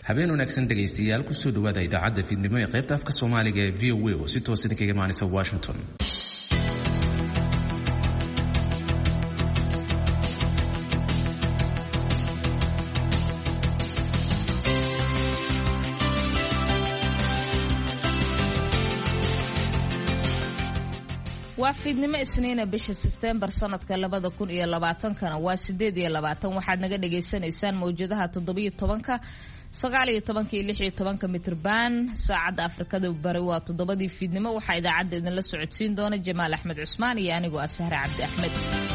habeen wanaagsan dhegaystayaal ku soo dhawaada idaacadda fiidnimo ee qaybta afka Soomaaliga ee VOA oo si toos ah kaga imaanaysa Washington. waa fiidnimo isniina bisha September sanadka 2020kana waa 8 waxaad naga dhageysanaysaan mawjadaha 17 19 iyo 16 mitir baan saacada Afrikada bari waa 7 fiidnimo waxa idaacadda idin la socodsiin doona Jamaal Axmed Cusmaan iyo anigu Asahra Cabdi Axmed.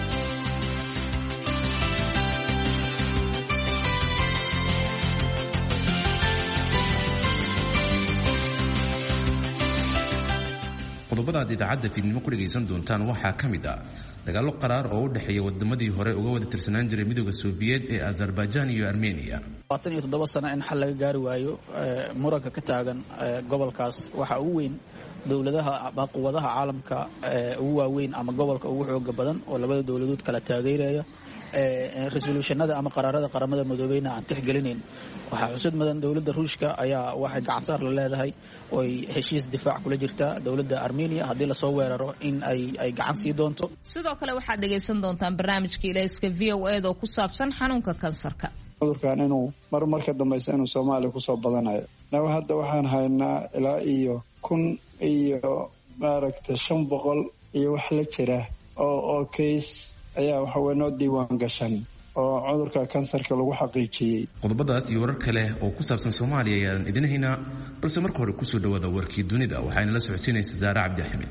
qodobada idaacadda fiidnimo ku dhageysan doontaan waxaa kamid ah dagaalo qaraar oo u dhaxeeya wadamadii hore uga wada tirsanaan jiray midowga Sooviyeed ee Azerbaijan iyo Armenia. 27 sano in xal laga gaari waayo muranka ka taagan gobolkaas waxa uu weyn dawladaha ama quwadaha caalamka ugu waaweyn ama gobolka ugu xoog badan oo labada dawladood kala taageeraya resolutionada ama qaraarada qaramada midoobeyna aan tixgelinayn. waxa xusud madan dawladda Ruushka ayaa waxay gacan saar la leedahay oo ay heshiis difaac kula jirta dawladda Armenia hadii la soo weeraro in ay gacan sii doonto. sidoo kale waxaad dhageysan doontaan barnaamijka ilayska VOA oo ku saabsan xanuunka kansarka. cudurkan inuu marka dambaysa inuu Soomaaliya ku soo badanayo. hadda waxaan haynaa ilaa iyo 1000 iyo maaragtay 500 iyo wax la jira oo case ayaa waxa weynoo diiwaan gashan oo cudurka kansarka lagu xaqiijiyay. qodobadaas iyo warar kale oo ku saabsan Soomaaliya ayaan idin haynaa balse marka hore ku soo dhawaada warkii dunida waxayna la socodsiinaysaa Zaara Cabdi Axmed.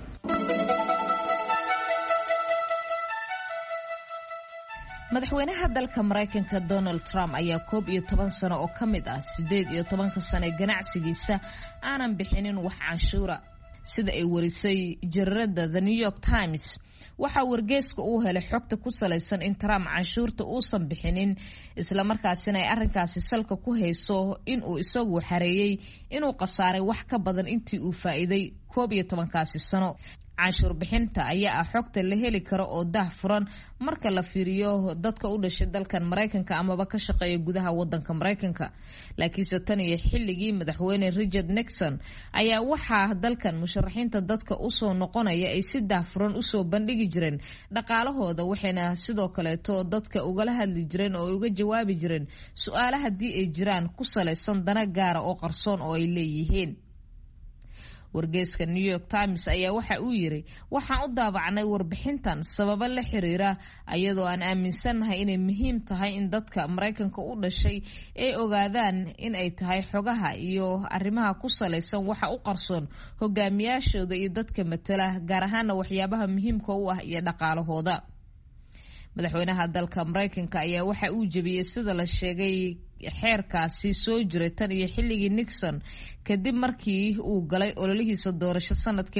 madaxweynaha dalka Mareykanka Donald Trump ayaa 11 sano oo kamid ah 18 sano ganacsigiisa aanan bixinin wax canshuura sida ay warisay jaridda The New York Times. waxa wargeyska uu helay xogta ku saleysan in Trump canshuurta uusan bixinin isla markaasina ay arrinkaasi salka ku hayso in uu isagu xareeyay inuu qasaaray wax ka badan intii uu faa'iiday 11 sano. canshuur bixinta ayaa ah xogta la heli karo oo daahfuran marka la fiiriyo dadka u dhashay dalkan Mareykanka amaba ka shaqeeya gudaha wadanka Mareykanka. laakiinse tan iyo xilligii madaxweyne Richard Nixon ayaa waxaa dalkan musharaxiinta dadka u soo noqonaya ay si daahfuran u soo bandhigi jireen dhaqaalahooda waxayna sidoo kale dadka ugala hadli jireen oo uga jawaabi jireen su'aalaha hadii ay jiraan ku saleysan dana gaar oo qarsoon oo ay leeyihiin. wargeyska New York Times ayaa waxa uu yiri waxaan u daabacnay warbixintan sababo la xiriira ayadoo aan aaminsanahay inay muhiim tahay in dadka Mareykanka u dhashay ay ogaadaan in ay tahay xogaha iyo arrimaha ku saleysan waxa u qarsoon hogaamiyaashooda iyo dadka matala gaar ahaan waxyaabaha muhiimka u ah iyo dhaqaalahooda. madaxweynaha dalka Mareykanka ayaa waxa uu jabiyay sida la sheegay xeerkaasi soo jiray tan iyo xilligii Nixon kadib markii uu galay ololihiisa doorasho sanadkii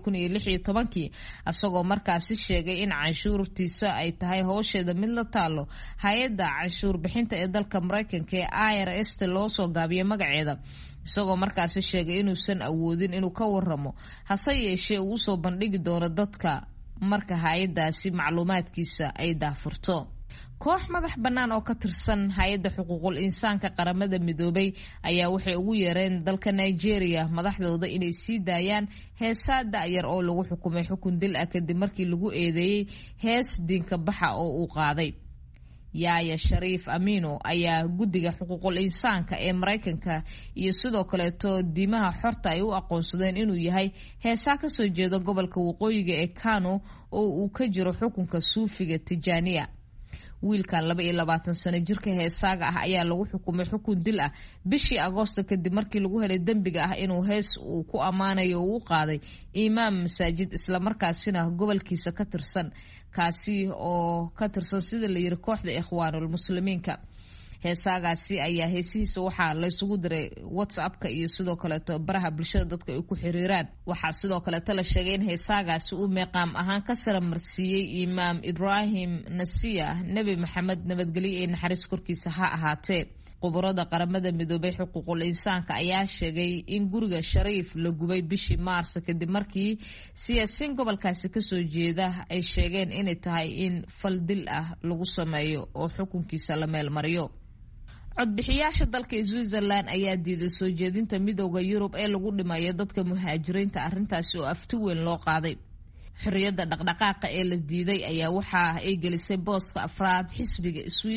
2016 asagoo markaasi sheegay in canshuurtiisa ay tahay howsheeda mid la taalo hay'adda canshuur bixinta ee dalka Mareykanka ee IRS loo soo gaabiyay magaceeda isagoo markaasi sheegay inuusan awoodin inuu ka warramo hase yeeshee uu soo bandhigi doono dadka marka hay'adaasi macluumaadkiisa ay daafurto. koox madax bannaan oo ka tirsan hay'adda xuquuqul insaanka qaramada midoobay ayaa waxay ugu yeereen dalka Nigeria madaxdooda inay sii daayaan heesaada yar oo lagu xukumay xukun dil ah kadib markii lagu eedeeyay hees diinka baxa oo uu qaaday. Yaya Sharif Amino ayaa guddiga xuquuqul insaanka ee Mareykanka iyo sidoo kale diimaha xorta ay u aqoonsadeen inuu yahay heesa ka soo jeeda gobolka waqooyiga ee Kano oo uu ka jiro xukunka Suufiga Tijaniya. wiilkan 22 sano jirka heesaaga ah ayaa lagu xukumay xukun dil ah bishii Agoosto kadib markii lagu helay dambiga ah inuu hees uu ku amaanayo uu qaaday imaam masaajid isla markaasina gobolkiisa ka tirsan kaasi oo ka tirsan sida la yiri kooxda Ikhwaanul Muslimiinka. heesaagaasi ayaa heesihiisa waxaa la isugu diray WhatsApp-ka iyo sidoo kale baraha bulshada dadka ay ku xiriiraan. waxaa sidoo kale la sheegay in heesaagaasi uu meeqaam ahaan ka saramarsiiyay Imaam Ibrahim Nasiya Nabi Maxamed nabadgelyo ee naxariis korkiisa ha ahaatee. quburada qaramada midoobay xuquuqul insaanka ayaa sheegay in guriga Sharif la gubay bishii Maarso kadib markii siyaasiyiin gobolkaasi ka soo jeeda ay sheegeen inay tahay in fal dil ah lagu sameeyo oo xukunkiisa la meel mariyo. codbixiyaasha dalka Switzerland ayaa diiday soo jeedinta midowga Yurub ee lagu dhimayo dadka muhaajiriinta arrintaasi oo afti weyn loo qaaday. xorriyadda dhaqdhaqaaqa ee la diiday ayaa waxa ay gelisay booska afraad xisbiga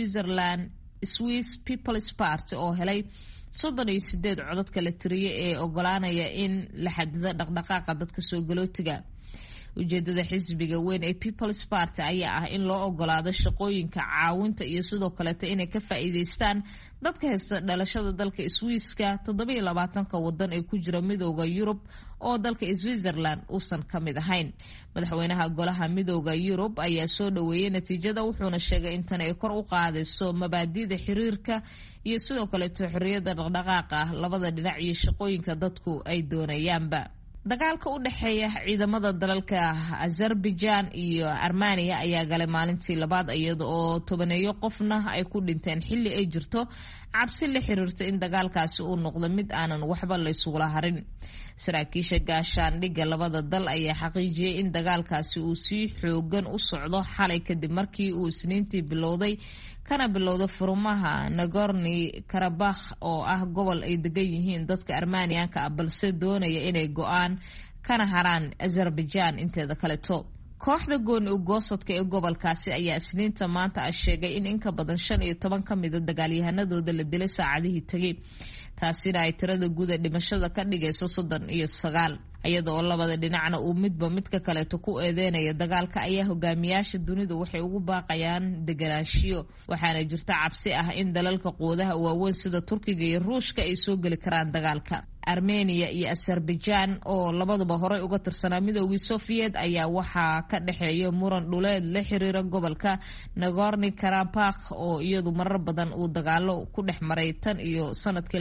Swiss People's Party oo helay 38 codadka la tiriyay ee ogolaanaya in la xadido dhaqdhaqaaqa dadka soo galootiga. ujeedada xisbiga weyn ee People's Party ayaa ah in loo ogolaado shaqooyinka caawinta iyo sidoo kale inay ka faa'iideystaan dadka haysta dhalashada dalka Swiss-ka 27 wadan ee ku jira midowga Yurub oo dalka Switzerland uusan ka mid ahayn. madaxweynaha golaha midowga Yurub ayaa soo dhaweeyay natiijada wuxuuna sheegay in tan ay kor u qaadayso mabaadi'da xiriirka iyo sidoo kale xorriyadda dhaqdhaqaaqa labada dhinac iyo shaqooyinka dadku ay doonayaanba. dagaalka u dhaxeeya ciidamada dalalka Azerbaijan iyo Armenia ayaa galay maalintii labaad iyada oo tobaneeyo qofna ay ku dhinteen xilli ay jirto cabsi la xiriirta in dagaalkaasi uu noqdo mid aanan waxba la isugu harin. saraakiisha gaashaandhigga labada dal ayaa xaqiijiyay in dagaalkaasi uu si xoogan u socdo xalay kadib markii uu Isniintii bilowday furmaha Nagorno-Karabakh oo ah gobol ay degan yihiin dadka Armeniyaanka ah balse doonaya inay go'aan kana haraan Azerbaijan inteeda kaleto. kooxda gooni u goosadka ee gobolkaasi ayaa Isniinta maanta sheegay in ka badan 15 ka mid ah dagaalyahanadooda la dilay saacadihii tagay. taasina ay tirada guud ee dhimashada ka dhigayso 39 iyada oo labada dhinacna uu midba midka kaleeto ku eedeynaya dagaalka ayaa hogaamiyaasha dunidu waxay ugu baaqayaan deganaanshiyo waxaana jirta cabsi ah in dalalka quudaha waaweyn sida Turkiga iyo Ruushka ay soo gali karaan dagaalka. Armenia iyo Azerbaijan oo labaduba horey uga tirsanaa midowgii Soviet ayaa waxaa ka dhaxeeya muran dhuleed la xiriira gobolka Nagorno-Karabakh oo iyadu marar badan uu dagaalo ku dhex maray tan iyo sanadkii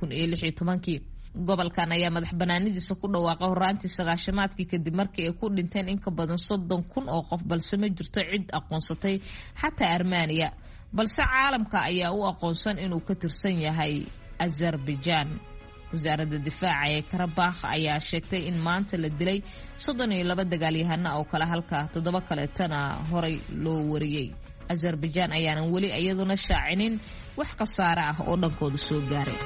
2016. gobolkan ayaa madax banaanidiisa ku dhawaaqay horaantii 90-aadkii kadib markii ay ku dhinteen in ka badan 30,000 oo qof balse ma jirto cid aqoonsatay xataa Armenia balse caalamka ayaa u aqoonsan inuu ka tirsan yahay Azerbaijan. wasaaradda difaaca ee Karabakh ayaa sheegtay in maanta la dilay 32 dagaalyahano oo kala halka 7 kaleetana horay loo wariyay. Azerbaijan ayaanan weli iyaduna shaacinin wax khasaare ah oo dhankooda soo gaaray.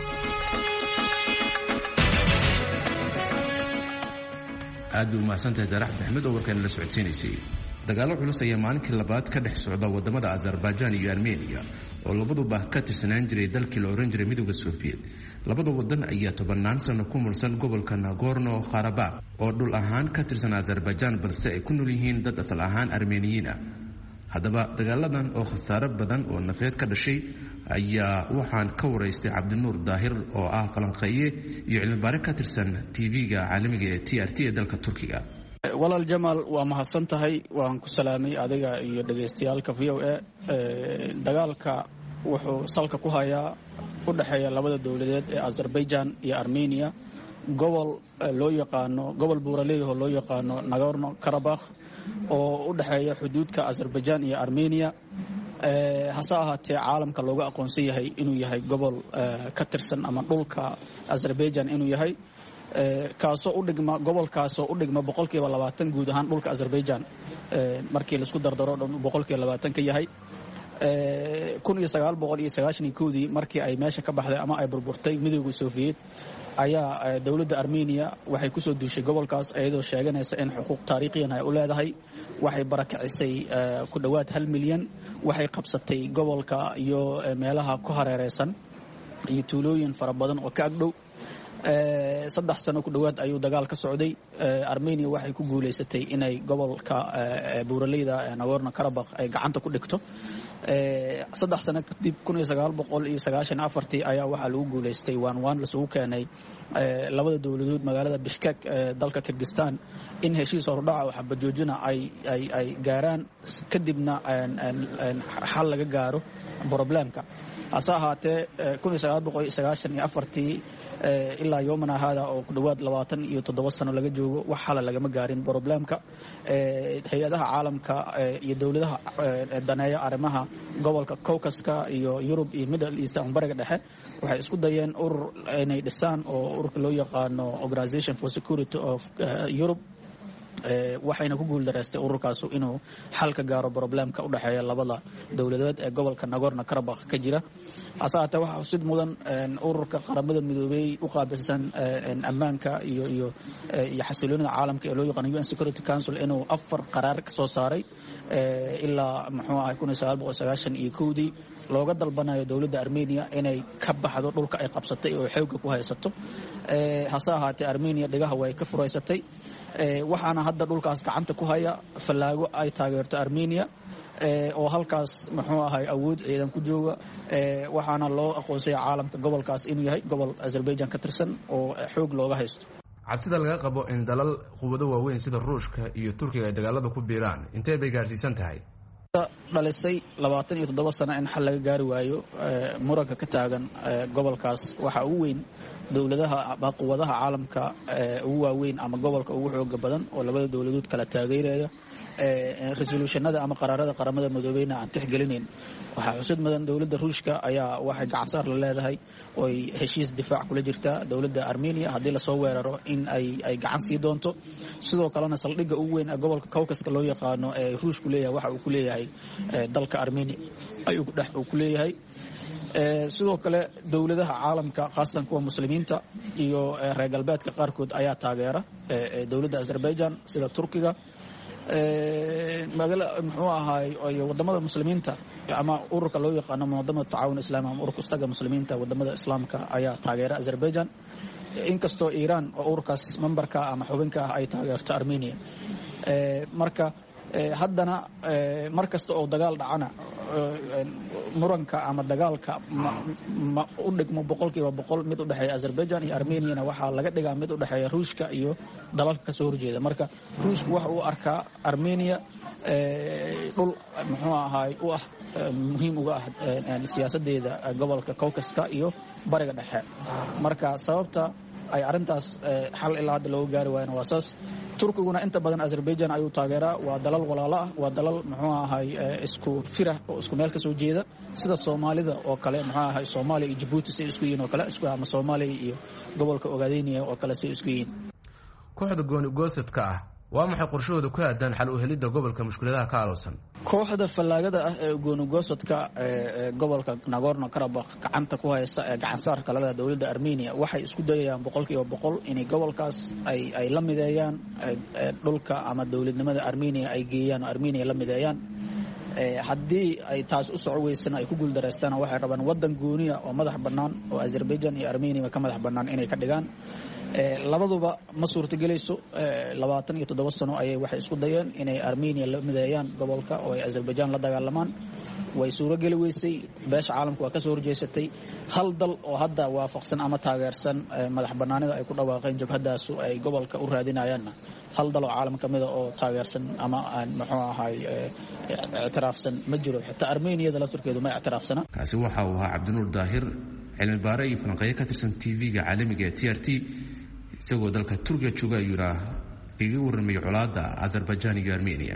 aad u mahadsantahay Zarax Maxamed oo warkan la socodsiinaysay. dagaalo culus ayaa maalinkii labaad ka dhex socda wadamada Azerbaijan iyo Armenia oo labaduba ka tirsanaan jiray dalkii la oran jiray midowga Soviet. labada wadan ayaa 10 sano ku mulsan gobolka Nagorno-Karabakh oo dhul ahaan ka tirsan Azerbaijan balse ay ku nool yihiin dad asal ahaan Armeniyiin ah. haddaba dagaaladan oo khasaare badan oo nafeed ka dhashay ayaa waxaan ka waraystay Cabdinuur Daahir oo ah falanqeeye iyo cilmi-baare ka tirsan TV-ga caalamiga ee TRT ee dalka Turkiga. walaal Jamal waa mahadsan tahay waan ku salaamay adiga iyo dhageystayaalka VOA. dagaalka wuxuu salka ku hayaa u dhaxeeya labada dawladeed ee Azerbaijan iyo Armenia gobol loo yaqaano gobol buuraley oo loo yaqaano Nagorno-Karabakh oo u dhaxeeya xuduudka Azerbaijan iyo Armenia. hase ahaatee caalamka looga aqoonsan yahay inuu yahay gobol ka tirsan ama dhulka Azerbaijan inuu yahay kaasoo u dhigma gobolkaasoo u dhigma 20% guud ahaan dhulka Azerbaijan markii la isku dardaro dhan 20% ka yahay. 1991 markii ay meesha ka baxday ama ay burburtay midowga Soviet ayaa dawladda Armenia waxay ku soo duushay gobolkaas iyadoo sheeganaysa in xuquuq taariikhiyan ay u leedahay. waxay barakicisay ku dhawaad 1 milyan waxay qabsatay gobolka iyo meelaha ku hareereysan iyo tuulooyin fara badan oo ka agdhow. 3 sano ku dhawaad ayuu dagaal ka socday. Armenia waxay ku guuleysatay inay gobolka buuraleyda Nagorno-Karabakh ay gacanta ku dhigto. 3 sano kadib 1994 ayaa waxaa lagu guuleystay waan la soo keenay labada dawladood magaalada Bishkek dalka Kyrgyzstan in heshiis hordhac oo xabad joojina ay gaaraan kadibna xal laga gaaro problemka. hase ahaatee 1994 ilaa yoomana hada oo ku dhawaad 27 sano laga joogo wax xal laga ma gaarin problemka. hay'adaha caalamka iyo dawladaha daneeya arrimaha gobolka Caucasus-ka iyo Europe iyo Middle East ama bariga dhexe waxay isku dayeen inay dhisaan oo ururka loo yaqaano Organization for Security of Europe waxayna ku guuldareystay ururkaas inuu xal ka gaaro problemka u dhexeeya labada dowladeed ee gobolka Nagorno-Karabakh ka jira. hase haatee waxaa xusid mudan ururka qaramada midoobay u qaabilsan ammaanka iyo xasiloonida caalamka ee loo yaqaan UN Security Council inuu 4 qaraar ka soo saaray ilaa muxuu ahay 1991 looga dalbanayo dowladda Armenia inay ka baxdo dhulka ay qabsatay oo xoog ku haysato. hase ahaatee Armenia dhigaha way ka fureysatay, waxaana hadda dhulkaas gacanta ku haya fallaago ay taageerto Armenia oo halkaas muxuu ahay awood ciidan ku jooga, waxaana loo aqoonsay caalamka gobolkaas inuu yahay gobol Azerbaijan ka tirsan oo xoog looga haysto. cabsida laga qabo in dalal quwado waaweyn sida Ruushka iyo Turkiga ay dagaalada ku biiraan intee bay gaarsiisan tahay? dhalisay 27 sano in xal laga gaari waayo muranka ka taagan gobolkaas waxa ugu weyn dowladaha quwadaha caalamka ugu waaweyn ama gobolka ugu xoog badan oo labada dowladood kala taageeraya resolutionada ama qaraarada qaramada midoobeyna aan tixgelinayn. waxaa xusid mudan dowladda Ruushka ayaa waxay gacan saar la leedahay oo ay heshiis difaac kula jirta dowladda Armenia haddii la soo weeraro in ay gacan sii doonto. sidoo kalena saldhigga ugu weyn ee gobolka Caucasus loo yaqaano ee Ruushku leeyahay waxa uu ku leeyahay dalka Armenia ayuu ku leeyahay. sidoo kale dowladaha caalamka khaasatan kuwa muslimiinta iyo reer galbeedka qaarkood ayaa taageera dowladda Azerbaijan sida Turkiga. muxuu ahay wadamada muslimiinta ama ururka loo yaqaano wadamada tacaawun islaami ama ururka istaga muslimiinta wadamada islaamka ayaa taageera Azerbaijan, inkastoo Iran oo ururkaas memberka ama xubinka ah ay taageerto Armenia. marka haddana markasta oo dagaal dhacana muranka ama dagaalka ma u dhigmo 100% mid u dhaxeeya Azerbaijan iyo Armenia waxaa laga dhigaa mid u dhaxeeya Ruushka iyo dalalka ka soo horjeeda. marka Ruushku waxa uu arkaa Armenia dhul muxuu ahay u ah muhiim uga ah siyaasadeeda gobolka Caucasus iyo bariga dhexe. marka sababta ay arintaas xal ilaa hadda loo gaari waayeen waa saas. Turkiguna inta badan Azerbaijan ayuu taageeraa, waa dalal walaalo ah, waa dalal muxuu ahay isku firah oo isku meel ka soo jeeda sida Soomaalida oo kale muxuu ahay Soomaaliya iyo Djibouti si isku yihiin oo kale isku ama Soomaaliya iyo gobolka Ogaadeniya oo kale si isku yihiin. kooxda gooni-goosadka ah waa maxay qorshahooda ku aadan xal u helidda gobolka mushkiladaha ka aloosan? kooxda fallaagada ah ee gooni-goosadka gobolka Nagorno-Karabakh gacanta ku haysa ee gacan saar kala leh dowladda Armenia waxay isku dayayaan 100% in gobolkaas ay la mideeyaan dhulka ama dowladnimada Armenia ay geeyaan Armenia la mideeyaan. haddii ay taas u soo weysana ay ku guuldareystaan waxay rabaan wadan gooniya oo madax bannaan oo Azerbaijan iyo Armenia ka madax bannaan inay ka dhigaan. labaduba ma suurtagelayso. 27 sano ayay waxay isku dayeen inay Armenia la mideeyaan gobolka oo ay Azerbaijan la dagaalamaan, way suurageli weysay. beesha caalamku waa ka soo horjeesatay. hal dal oo hadda waafaqsan ama taageersan madax bannaanida ay ku dhawaaqeen jabhadaas ay gobolka u raadinayaanna hal dal oo caalam kamida oo taageersan ama muxuu ahay اعترافسن ما جرو حتى أرمينيا ذا تركيا ما اعترافسنا. كاسي وحا وها عبد النور داهر علم باري فنقية كترسن TV عالمي TRT سوى ذلك تركيا تشوغا يراه يور مي علادا أذربيجان وأرمينيا.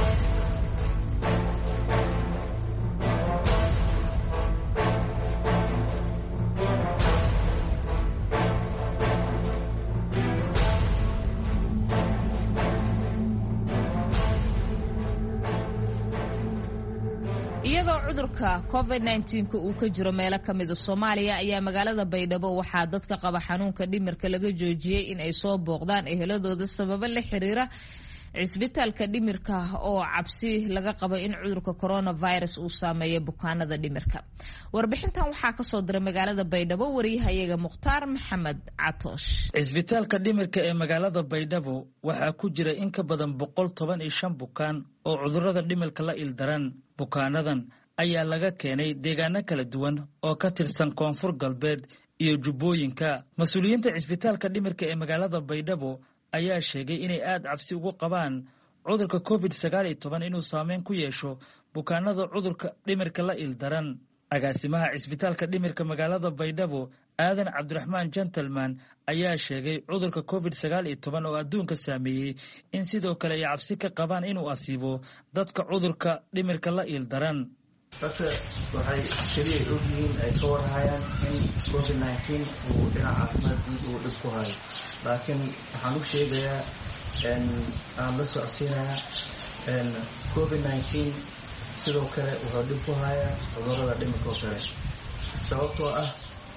iyadoo cudurka COVID-19 uu ka jiro meelo kamida Soomaaliya ayaa magaalada Baydhabo waxaa dadka qaba xanuunka dhimirka laga joojiyay in ay soo booqdaan eheladooda sabab la xiriira cisbitaalka dhimirka oo cabsi laga qabo in cudurka coronavirus uu saameeyo bukaanada dhimirka. warbixintan waxaa ka soo diray magaalada Baydhabo wariyahayaga Mukhtaar Maxamed Catoosh. cisbitaalka dhimirka ee magaalada Baydhabo waxaa ku jira in ka badan 115 bukaan oo cudurrada dhimirka la ildaran. bukaanadan ayaa laga keenay deegaano kala duwan oo ka tirsan Koonfur Galbeed iyo Jubbooyinka. mas'uuliyiinta cisbitaalka dhimirka ee magaalada Baydhabo ayaa sheegay inay aad cabsi ugu qabaan cudurka COVID-19 inuu saameyn ku yeesho bukaanada cudurka dhimirka la ildaran. agaasimaha cisbitaalka dhimirka magaalada Baydhabo Aadan Cabdiraxmaan Gentleman ayaa sheegay cudurka COVID-19 oo adduunka saameeyay in sidoo kale ay cabsi ka qabaan inuu asiibo dadka cudurka dhimirka la ildaran. dadka waxay kaliya ogyihiin ay ka warhayaan in COVID-19 uu dhinaca caafimaad guud uu dhib ku hayo, laakiin waxaan u sheegayaa aan la socodsiinaya COVID-19 sidoo kale wuxuu dhib ku hayaa cudurrada dhimirka oo kale sababtoo ah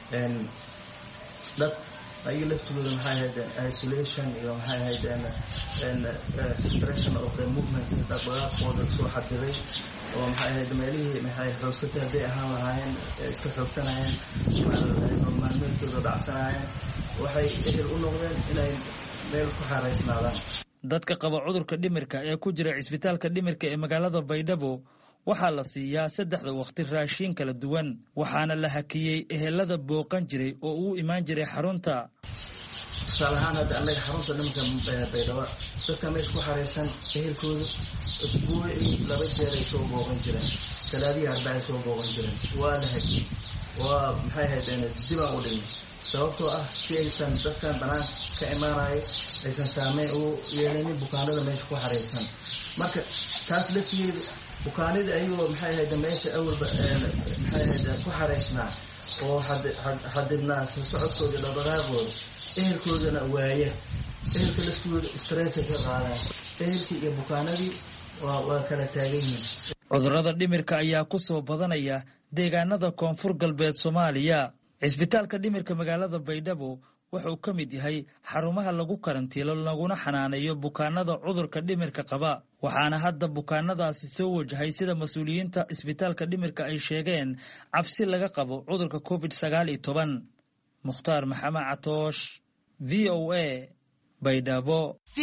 dad ayaga laftooda maxay ahaydeen isolation iyo maxay ahaydeen restriction of the movement dhaqdhaqaaqooda soo xadiday oo maxay ahayd meelihii maxay xoogsatay hadday ahaan lahaayeen iska xoogsanayeen maalmeedkooda dhacsanayeen waxay ehel u noqdeen inay meel ku xaaraysnaadaan. dadka qaba cudurka dhimirka ee ku jira cisbitaalka dhimirka ee magaalada Baydhabo waxaa la siiyaa 3 waqti raashin kala duwan waxaana la hakiyay ehelada booqan jiray oo uu imaan jiray xarunta. salahan hadda anaga xarunta dhimirka Baydhabo dadka meesha ku xareysan ehelkooda usbuucii 2 jeer ay soo booqan jireen 3-4 soo booqan jireen waa la hakiyay waa maxay ahaydeen dib u dhigay sababtoo ah si aysan dadkan banaan ka imaanay aysan saameyn u yeelanin bukaanada meesha ku xareysan marka taas lafteeda bukaanada ayagoo maxay ahayd meesha awalba maxay ahayd ku xareysnaa oo xadidnaa socodkooda dhaqdhaqaaqooda ehelkoodana waaya ehelka laftooda stress ka qaadaan ehelkii iyo bukaanadii waa kala taagan yihiin. cudurrada dhimirka ayaa ku soo badanaya deegaanada koonfur galbeed Soomaaliya. cisbitaalka dhimirka magaalada Baydhabo wuxuu ka mid yahay xarumaha lagu karantiilo laguna xanaaneeyo bukaanada cudurka dhimirka qaba waxaana hadda bukaanadaasi soo wajahay sida mas'uuliyiinta cisbitaalka dhimirka ay sheegeen cabsi laga qabo cudurka COVID-19. Mukhtaar Maxamed Catoosh VOA Baydhabo.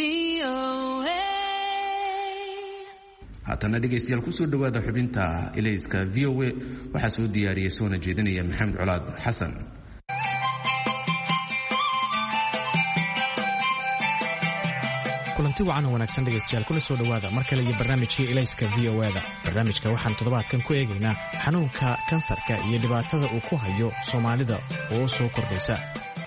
haatana dhegaystayaal kusoo dhawaada xubinta ilayska VOA waxaa soo diyaariyay soona jeedinaya Maxamed Colaad Xasan. kulanti wacan wanaagsan dhegaystayaal kuna soo dhawaada mar kale iyo barnaamijkii ilayska VOA-da. barnaamijka waxaan toddobaadkan ku eegaynaa xanuunka kansarka iyo dhibaatada uu ku hayo Soomaalida oo soo kordhaysa.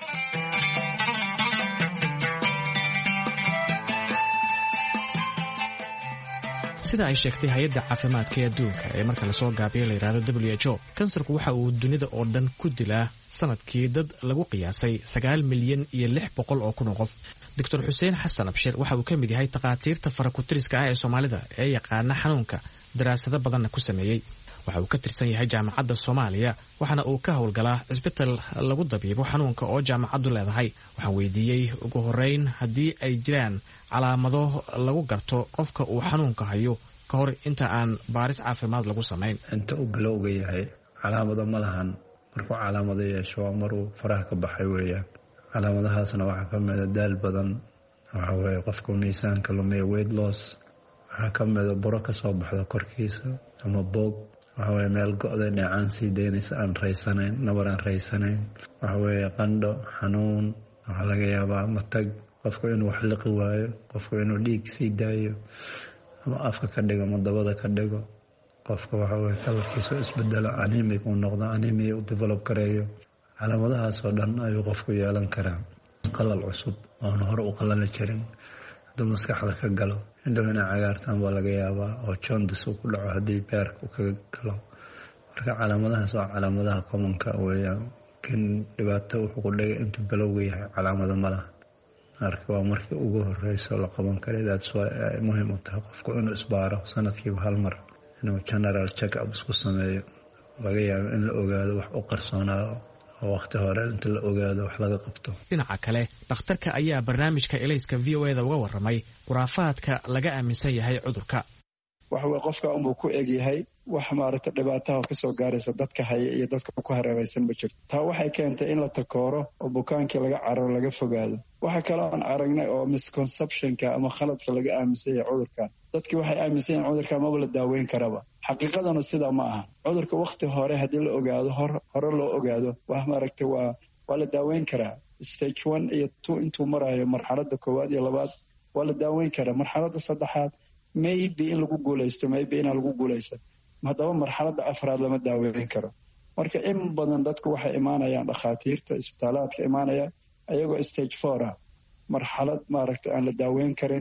sida ay sheegtay hay'adda caafimaadka ee adduunka ee marka la soo gaabiyo la yiraahdo WHO, kansarku waxa uu dunida oo dhan ku dilaa sanadkii dad lagu qiyaasay 9 milyan iyo 600 oo kun oo qof. Dr. Xuseen Xasan Abshir waxa uu ka mid yahay takhaatiirta farakutiriska ah ee Soomaalida ee yaqaana xanuunka daraasado badanna ku sameeyay. waxa uu ka tirsan yahay jaamacadda Soomaaliya waxaana uu ka howlgalaa isbitaal lagu dabiibo xanuunka oo jaamacaddu leedahay. waxaan weydiiyey ugu horeyn haddii ay jiraan calaamado lagu garto qofka uu xanuunka hayo ka hor inta aan baaris caafimaad lagu samayn. inta uu bilowga yahay calaamado ma lahan, markuu calaamado yeesho waa maruu faraha ka baxay weeyaan. calaamadahaasna waxaa ka mid ah daal badan, waxa weeye qofka miisaanka lumiya weight loss, waxaa ka mid ah buro ka soo baxda korkiisa ama boog, waxa weeye meel go'da dhinacaan sii daynaysa aan raysanayn, nabar aan raysanayn, waxa weeye qandho, xanuun, waxaa laga yaabaa matag, qofku inuu wax liqi waayo, qofku inuu dhiig sii daayo ama afka ka dhigo ama dabada ka dhigo, qofka waxa weeye kalarkiisu isbedelo, anemic uu noqdo, anemia uu develop gareeyo. calaamadahaas oo dhan ayuu qofku yeelan karaa. qalal cusub oon hore u qalali jirin hadduu maskaxda ka galo, indhow inay cagaartaan baa laga yaabaa, oo jaundice uu ku dhaco haddii beerka uu kaga galo. marka calaamadahaas waa calaamadaha commonka weeyaan. laakiin dhibaato wuxuu ku dhigay intuu bilowga yahay calaamado ma laha. marka waa markii ugu horeyso la qaban karay. that's why ay muhiim u tahay qofku inuu isbaaro sanadkiiba hal mar, inuu general check up isku sameeyo. laga yaabo in la ogaado wax u qarsoonaado oo waqti hore inta la ogaado wax laga qabto. dhinaca kale dhakhtarka ayaa barnaamijka ilayska VOA-da uga warramay khuraafaadka laga aaminsan yahay cudurka. waxa weeye qofka unbuu ku eg yahay wax maaragta dhibaataha ka soo gaaraysa dadka haya iyo dadka ku hareeraysan ma jirto. taa waxay keentay in la takooro oo bukaankii laga cararo laga fogaado. waxa kale aan aragnay oo misconceptionka ama khaladka laga aaminsan yahay cudurkan. dadkii waxay aaminsan yihiin cudurkan maba la daaweyn karaba. xaqiiqadana sidaa ma aha. cudurka waqti hore haddii la ogaado hore loo ogaado wax maaragta waa la daaweyn karaa. stage 1 iyo 2 intuu marayo marxaladda 1 iyo 2 waa la daaweyn karaa. marxaladda 3 maybe in lagu guulaysto, maybe inaan lagu guulaysan. haddaba marxaladda 4 lama daaweyn karo. marka in badan dadku waxay imaanayaan dhakhaatiirta isbitaalaadka imaanaya ayagoo stage 4 ah, marxalad maaragta aan la daaweyn karin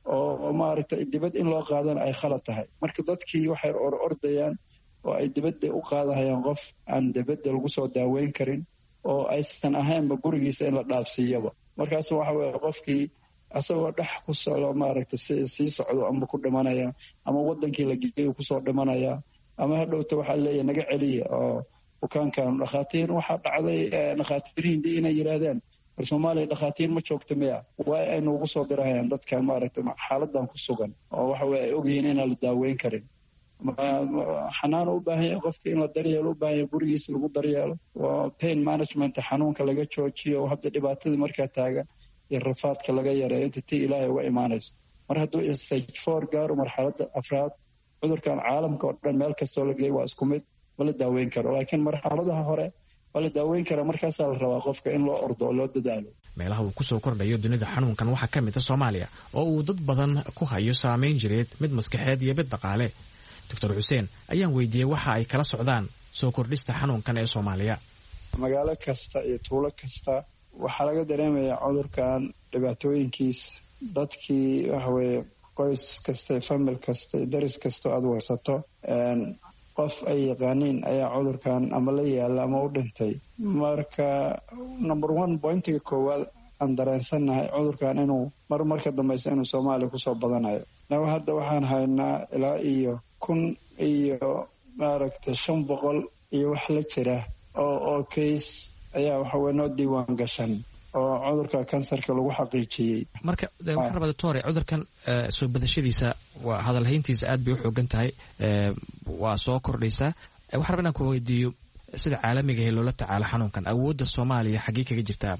oo maaragta dibad in loo qaadana ay khalad tahay. marka dadkii waxay ordayaan oo ay dibadda u qaadahayaan qof aan dibadda lagu soo daaweyn karin oo aysan ahaynba gurigiisa in la dhaafsiiyaba. markaas waxa weeye qofkii asagoo dhex ku socdo maaragtay sii socdo ama ku dhimanaya ama wadankii la geeyo kusoo dhimanaya ama hadhowta waxaa leeyahay naga celiya oo bukaankan dhakhaatiir waxaa dhacday dhakhaatiir hindi inay yidhaahdeen war soomaaliya dhakhaatiir ma joogta miya waa aynu ugu soo dirahayaan dadkan maaragtay xaaladan ku sugan oo waxa weye ay ogyihiin inaan la daaweyn karin xanaan u baahan yahay qofka in la daryeelo u baahan yahay gurigiisa lagu daryeelo oo pain management xanuunka laga joojiyo hadda dhibaatadii markaa taagan iyo rafaadka laga yareeyo inta tii ilaahay uga imaanayso mar hadduu stage 4 gaaro marxaladda afraad cudurkan caalamka oo dhan meel kastoo la geeyo waa isku mid ma la daaweyn karo laakiin marxaladaha hore waa la daaweyn karaa markaasaa la rabaa qofka in loo ordo oo loo dadaalo meelaha uu kusoo kordhayo dunida xanuunkan waxaa ka mid a Soomaaliya oo uu dad badan ku hayo saameyn jireed mid maskaxeed iyo mid dhaqaale Dr. Xuseen ayaan weydiiyey waxa ay kala socdaan soo kordhista xanuunkan ee Soomaaliya magaalo kasta iyo tuulo kasta waxaa laga dareemayaa cudurkan dhibaatooyinkiisa dadkii waxa weeye qoys kasta famil kasta daris kasta aad warsato qof ay yaqaaniin ayaa cudurkan ama la yaala ama u dhintay marka number 1 pointiga koowaad aan dareensannahay cudurkan inuu marka dambaysa inuu Soomaaliya kusoo badanayo hadda waxaan haynaa ilaa iyo 1,000 iyo maaragtay 500 iyo wax la jira oo case ayaa waxa weeye noo diiwaan gashan oo cudurka kansarka lagu xaqiijiyey marka waxaan rabaa doctor cudurkan soo badashadiisa waa hadal hayntiisa aad bay u xoogan tahay waa soo kordhaysaa waxaan rabaa inaan ku weydiiyo sida caalamiga ah loola tacaalo xanuunkan awoodda Soomaaliya xagee kaga jirtaa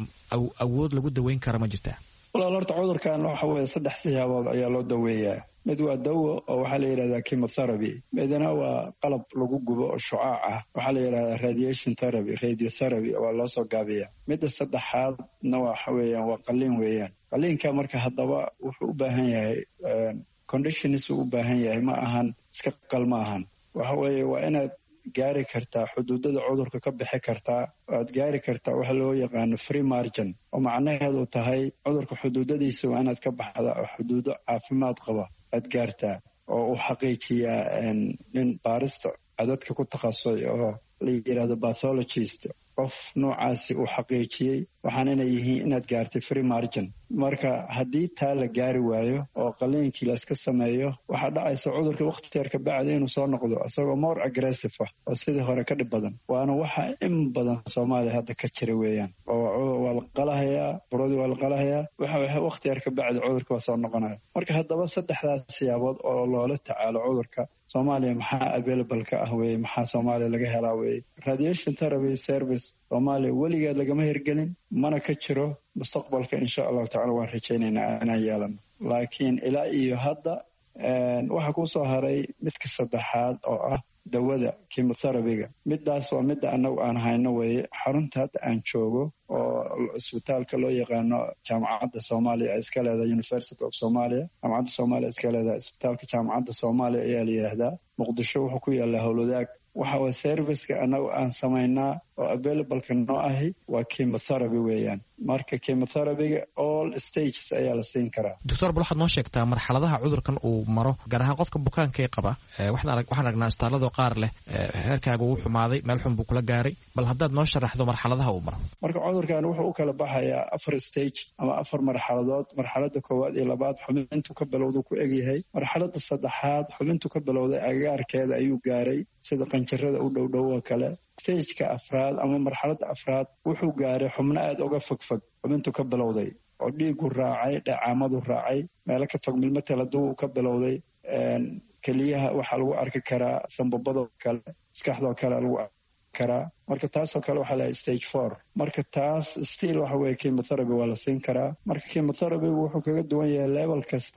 awood lagu daweyn karo ma jirtaa walaal horta cudurkan waxa weeye 3 siyaabood ayaa loo daweeyaa mid waa dawo oo waxaa la yidhahdaa chemotherapy midna waa qalab lagu gubo oo shucaac ah waxaa la yidhahdaa radiation therapy radiotherapy waa loo soo gaabiyaa midda saddexaadna waxa weeyaan waa qalliin weeyaan qalliinka marka haddaba wuxuu u baahan yahay conditions uu u baahan yahay ma ahan iska qal ma ahan waxa weeye waa inaad gaari kartaa xuduudada cudurka ka bixi kartaa aad gaari kartaa waxa loo yaqaano free margin oo macnaheedu tahay cudurka xuduudadiisa waa inaad ka baxda oo xuduudo caafimaad qaba aad gaartaa oo uu xaqiijiyaa nin baarista cadadka ku takhasusay oo la yidhaahdo pathologist qof noocaasi uu xaqiijiyey waxaan inay yihiin inaad gaartay free margin marka haddii taa la gaari waayo oo qalliinkii la iska sameeyo waxaa dhacaysa cudurka wakhti yar ka bacdi inuu soo noqdo isagoo more aggressive ah oo sidii hore ka dhib badan waana waxa in badan Soomaaliya hadda ka jira weeyaan oo waa la qalahayaa buradii waa la qalahayaa waxa wakhti yar ka bacdi cudurka waa soo noqonaya marka haddaba 3daas siyaabood oo loola tacaalo cudurka Soomaaliya maxaa available ka ah weeye maxaa Soomaaliya laga helaa weeye radiation therapy service Soomaaliya weligeed lagama hirgelin mana ka jiro mustaqbalka insha Allah ta'ala waan rajaynaynaa inaan yeelano laakiin ilaa iyo hadda waxa ku soo haray midka saddexaad oo ah dawada chemotherapy-ga midaas waa midda anagu aan hayno weeye xarunta hadda aan joogo oo isbitaalka loo yaqaano jaamacadda Soomaaliya iska leedahay University of Somalia jaamacadda Soomaaliya iska leedahay isbitaalka jaamacadda Soomaaliya ayaa la yiraahdaa Muqdisho wuxuu ku yaalaa howladaag waxa waa service-ka anagu aan samaynaa oo available-ka noo ahi waa chemotherapy weeyaan marka chemotherapy-ga all stages ayaa la siin karaa doctor waxaad noo sheegtaa marxaladaha cudurkan uu maro gaar ahaan qofka bukaanka ee qaba waxaan aragnaa istaalada qaar leh heerkaaga uu xumaaday meel xun buu kula gaaray bal haddaad noo sharaxdo marxaladaha uu maro marka cudurkan wuxuu u kala baxayaa 4 stage ama 4 marxaladood marxaladda koowaad iyo labaad xubintu ka bilowdu ku egyahay marxaladda saddexaad xubintu ka bilowday agaarkeeda ayuu gaaray sida qanjirada u dhow oo kale stageka afraad ama marxaladda afraad wuxuu gaaray xubno aad uga fogfog xubintu ka bilowday oo dhiigu raacay dhacaamadu raacay meelo ka fog milmataladu ka bilowday keliyaha waxaa lagu arki karaa sanbabadoo kale maskaxdoo kale lagu arki karaa marka taasoo kale waxaa lahay stage 4 marka taas still waxa weeye chemotherapy waa la siin karaa marka chemotherapy wuxuu kaga duwan yahay level kasta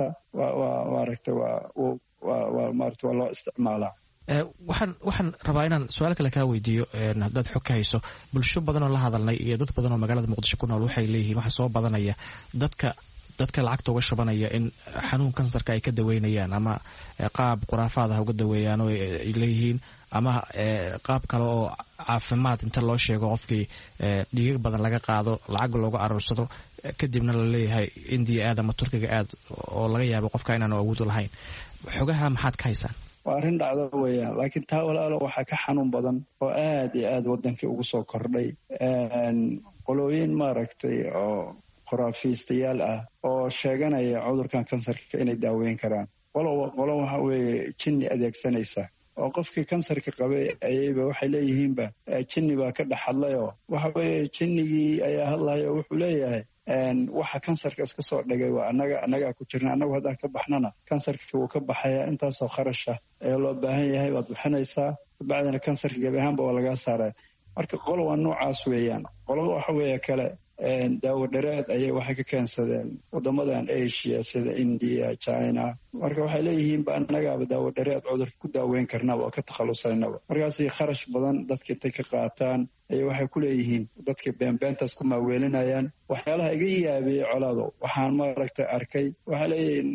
waa loo isticmaalaa waxaan rabaa inaan su-aal kale kaa weydiiyo haddaad xog ka hayso bulsho badan oo la hadalnay iyo dad badan oo magaalada Muqdisho ku nool waxay leeyihiin waxa soo badanaya dadka lacagta uga shubanaya in xanuun kansarka ay ka daweynayaan ama qaab khuraafaad ah uga daweeyaan oo ay leeyihiin ama qaab kale oo caafimaad inta loo sheego qofkii dhiig badan laga qaado lacag looga aruursado kadibna la leeyahay India aad ama Turkiga aad oo laga yaabo qofka inaan awood u lahayn xogaha maxaad ka haysaan waa arrin dhacdo weeyaan laakiin taa walaalo waxaa ka xanuun badan oo aad iyo aad wadankii ugu soo kordhay qolooyin maaragtay oo khuraafiistayaal ah oo sheeganaya cudurkan kansarka inay daaweyn karaan. qolo waxa weeye jinni adeegsanaysa oo qofkii kansarka qabay ayayba waxay leeyihiinba jinni baa ka dhex hadlayoo waxa weeye jinnigii ayaa hadlaya oo wuxuu leeyahay waxa kansarka iska soo dhigay waa annagaa ku jirna, annagu haddaan ka baxnana kansarkii wuu ka baxaya, intaasoo kharasha ee loo baahan yahay waad bixinaysaa, kabacdina kansarka gebi ahaanba waa lagaa saaraya. marka qolo waa noocaas weeyaan. qolada waxa weeye kale daawo dhareed ayay waxay ka keensadeen wadamadan Asia sida India, China. marka waxay leeyihiinba annagaaba daawo dhareed cudurka ku daaweyn karnaba oo ka takhalusaynaba. markaasi kharash badan dadka intay ka qaataan ayay waxay ku leeyihiin dadka beenbeentaas ku maaweelinayaan. waxyaalaha iga yaabiyey colaado waxaan maaragtay arkay waxay leeyihiin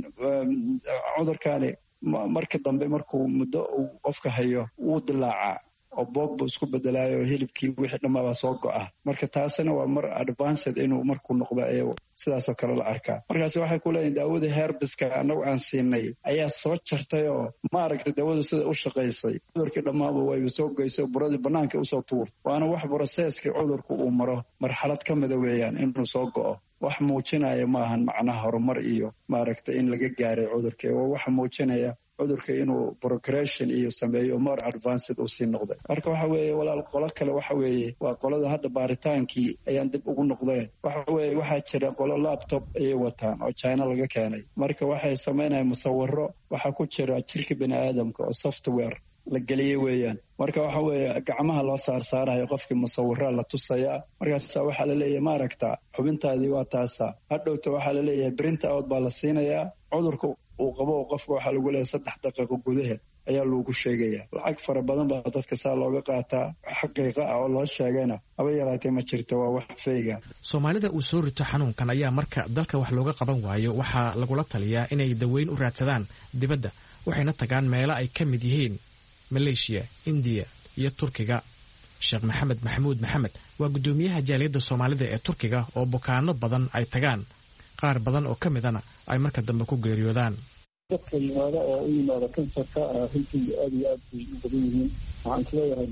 cudurkaani marka dambe markuu muddo uu qofka hayo wuu dilaacaa oo boog buu isku bedelaayo oo hilibkii wixii dhammaabaa soo go'a. marka taasina waa mar advanced inuu markuu noqdo ee sidaasoo kale la arkaa. markaasi waxay ku leeyihin daawadii herbiska annagu aan siinay ayaa soo jartay oo maaragtay daawadu sida u shaqaysay cudurkii dhammaaba wayba soo goysay oo buradii bannaanka usoo tuurtay. waana wax broseeskii cudurku uu maro marxalad ka mida weeyaan inuu soo go'o. wax muujinaya maahan macnaha horumar iyo maaragtay in laga gaaray cudurkii, waa waxa muujinaya cudurka inuu progression iyo sameeyo more advanced uu sii noqday. marka waxa weeye walaal qolo kale waxa weeye waa qolada hadda baaritaankii ayaan dib ugu noqdeen. waxa weeye waxaa jira qolo laptop ayay wataan oo China laga keenay. marka waxay samaynayaan musawiro waxaa ku jira jirka bini aadamka oo software la geliyey weeyaan. marka waxa weeye gacmaha loo saarsaarayo qofkii musawira la tusayaa. markaasa waxaa la leeyahay maaragta xubintaadii waa taasa, hadhowta waxaa la leeyahay print out baa la siinayaa. cudurka uu qabo qofka waxaa lagu leeyahay 3 daqiiqo gudaheed ayaa loogu sheegaya. lacag fara badan baa dadka saa looga qaataa. xaqiiqa ah oo loo sheegayna haba yaraatee ma jirto, waa wax feyga. soomaalida uu soo rito xanuunkan ayaa marka dalka wax looga qaban waayo waxaa lagula taliyaa inay daweyn u raadsadaan dibadda, waxayna tagaan meelo ay ka mid yihiin Malaysia, India iyo Turkiga. Sheekh Maxamed Maxamuud Maxamed waa gudoomiyaha jaaliyadda Soomaalida ee Turkiga oo bukaano badan ay tagaan, qaar badan oo ka midana ay marka dambe ku geeriyoodaan. dadka yimaada oo u yimaada kansarka runtii aad iyo aad bay u badan yihiin. waxaan isleeyahay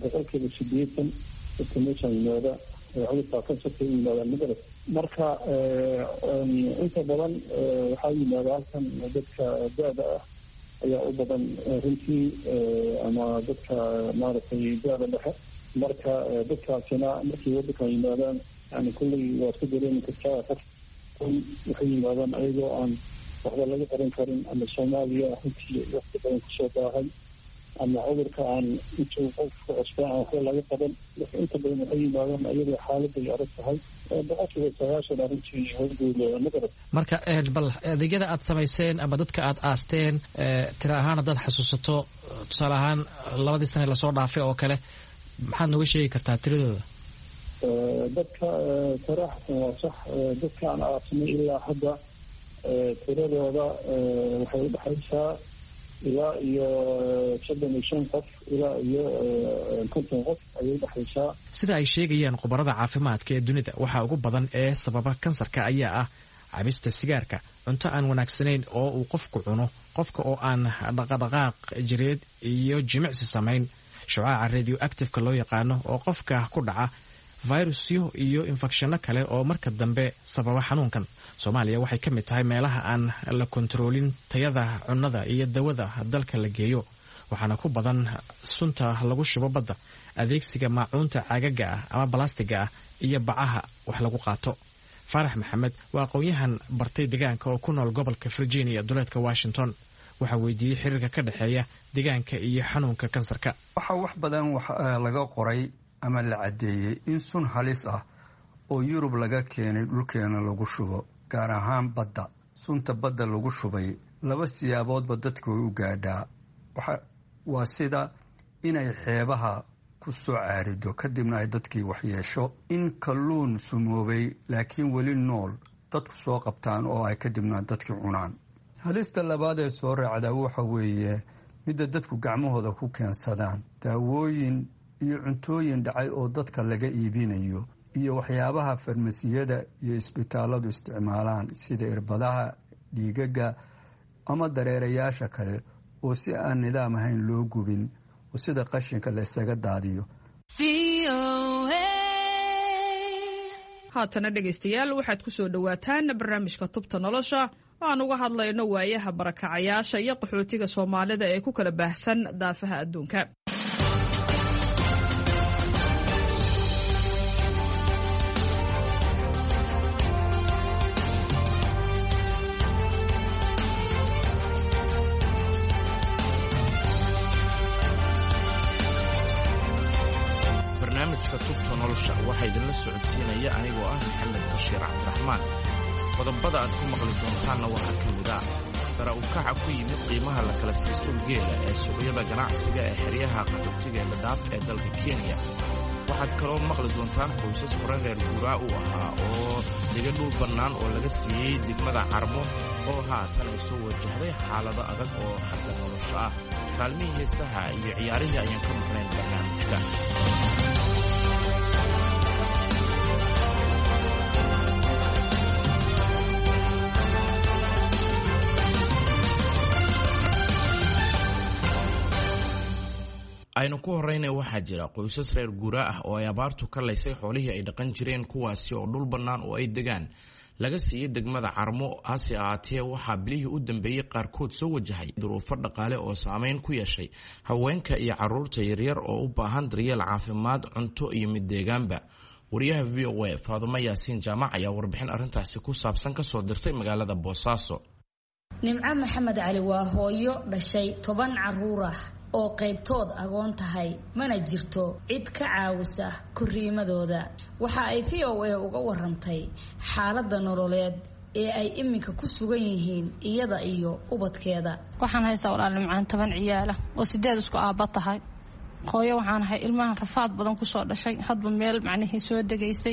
80% dadka meeshaan yimaada cudurka kansarka u yimaadaan magarad. marka inta badan waxaa yimaada halkan dadka da-da ah ayaa u badan runtii, ama dadka maaragtay da-da dhexe. marka dadkaasina markay waddankan yimaadaan yani kulley waad ku dareemi kartaa qof waxay yimaadaan ayagoo aan waxba laga qaban karin, ama Soomaaliya runtii waqti badan kusoo baahay, ama cudurka aan intuu qofka cusbaa aan waxba laga qaban. inta badan waxay yimaadaan ayadoo xaaladday adag tahay. 90% runtii howlgooda magarad. marka bal adeegyada aad samayseen ama dadka aad aasteen tira ahaan haddaad xasuusato, tusaale ahaan 2 sane lasoo dhaafay oo kale, maxaad nooga sheegi kartaa tiradooda? dadka saraaxatan waa sax. dadka aan aasnay ilaa hadda tiradooda waxay u dhexaysaa ilaa iyo 35 qof ilaa iyo 50 qof ayay u dhexaysaa. sida ay sheegayaan khubarada caafimaadka ee dunida, waxa ugu badan ee sababa kansarka ayaa ah cabista sigaarka, cunto aan wanaagsanayn oo uu qofku cuno, qofka oo aan dhaqdhaqaaq jireed iyo jimicsi samayn, shucaaca radioactiveka loo yaqaano oo qofka ku dhaca, virusyo iyo infekshanno kale oo marka dambe sababa xanuunkan. Soomaaliya waxay ka mid tahay meelaha aan la kontroolin tayada cunnada iyo dawada dalka la geeyo, waxaana ku badan sunta lagu shubo badda, adeegsiga maacuunta caagaga ah ama balastiga ah iyo bacaha wax lagu qaato. Faarax Maxamed waa aqoon-yahan bartay deegaanka oo ku nool gobolka Virginia duleedka Washington. waxaa weydiiyey xiriirka ka dhexeeya deegaanka iyo xanuunka kansarka. waxaa wax badan laga qoray ama la caddeeyey in sun halis ah oo Yurub laga keenay dhulkeena lagu shubo, gaar ahaan badda. sunta badda lagu shubay 2 siyaaboodba dadku way u gaadhaa. waa sida inay xeebaha ku soo caarido kadibna ay dadkii waxyeesho, in kalluun sumoobay laakiin weli nool dadku soo qabtaan oo ay kadibna dadkii cunaan. halista labaad ee soo raacda waxa weeye midda dadku gacmahooda ku keensadaan, daawooyin iyo cuntooyin dhacay oo dadka laga iibinayo, iyo waxyaabaha farmasiyada iyo isbitaaladu isticmaalaan sida irbadaha, dhiigaga ama dareerayaasha kale oo si aan nidaam ahayn loo gubin oo sida qashinka la isaga daadiyo. haatana dhegaystayaal waxaad ku soo dhowaataan barnaamijka tubta nolosha aan uga hadlayno waayaha barakacayaasha iyo qaxootiga Soomaalida ee ku kala baahsan daafaha adduunka. barnaamijka tubta nolosha waxaa idinla socodsiinaya anigoo ah Maxamed Bashiir Cabdiraxmaan. qodobada aad ku maqli doontaanna waxaa ka mid ah sare u kaca ku yimid qiimaha la kala siisto geela ee suuqyada ganacsiga ee xeryaha qaxootiga ee Dadaab ee dalka Kenya. waxaad kaloo maqli doontaan qoysas horan reer guuraa u ahaa oo degan dhul bannaan oo laga siiyey degmada Carmo oo haatan ay soo wajahday xaalado adag oo xagga nolosha ah. kaalmihii heesaha iyo ciyaarihii ayaan ka maqnayn barnaamijka. aynu ku horreynay waxaa jira qoysas reer guuraa ah oo ay abaartu ka laysay xoolihii ay dhaqan jireen, kuwaasi oo dhul bannaan oo ay degaan laga siiyey degmada Carmo. hase ahaatee waxaa bilihii u dambeeyey qaarkood soo wajahay duruufo dhaqaale oo saameyn ku yeeshay haweenka iyo carruurta yaryar oo u baahan daryeel caafimaad, cunto iyo mid deegaanba. wariyaha VOA Faadumo Yaasiin Jaamac ayaa warbixin arrintaasi ku saabsan ka soo dirtay magaalada Boosaaso. Nimco Maxamed Cali waa hooyo dhashay 10 carruur ah oo qaybtood agoon tahay, mana jirto cid ka caawisa korriimadooda. waxa ay VOA uga warantay xaaladda nololeed ee ay iminka ku sugan yihiin iyada iyo ubadkeeda. waxaan haystaa walaal Nimcaan 10 ciyaal ah oo 8 isku aaba tahay. hooyo waxaan ahay ilmahan rafaad badan ku soo dhashay, hadba meel macnaheedu soo degaysay,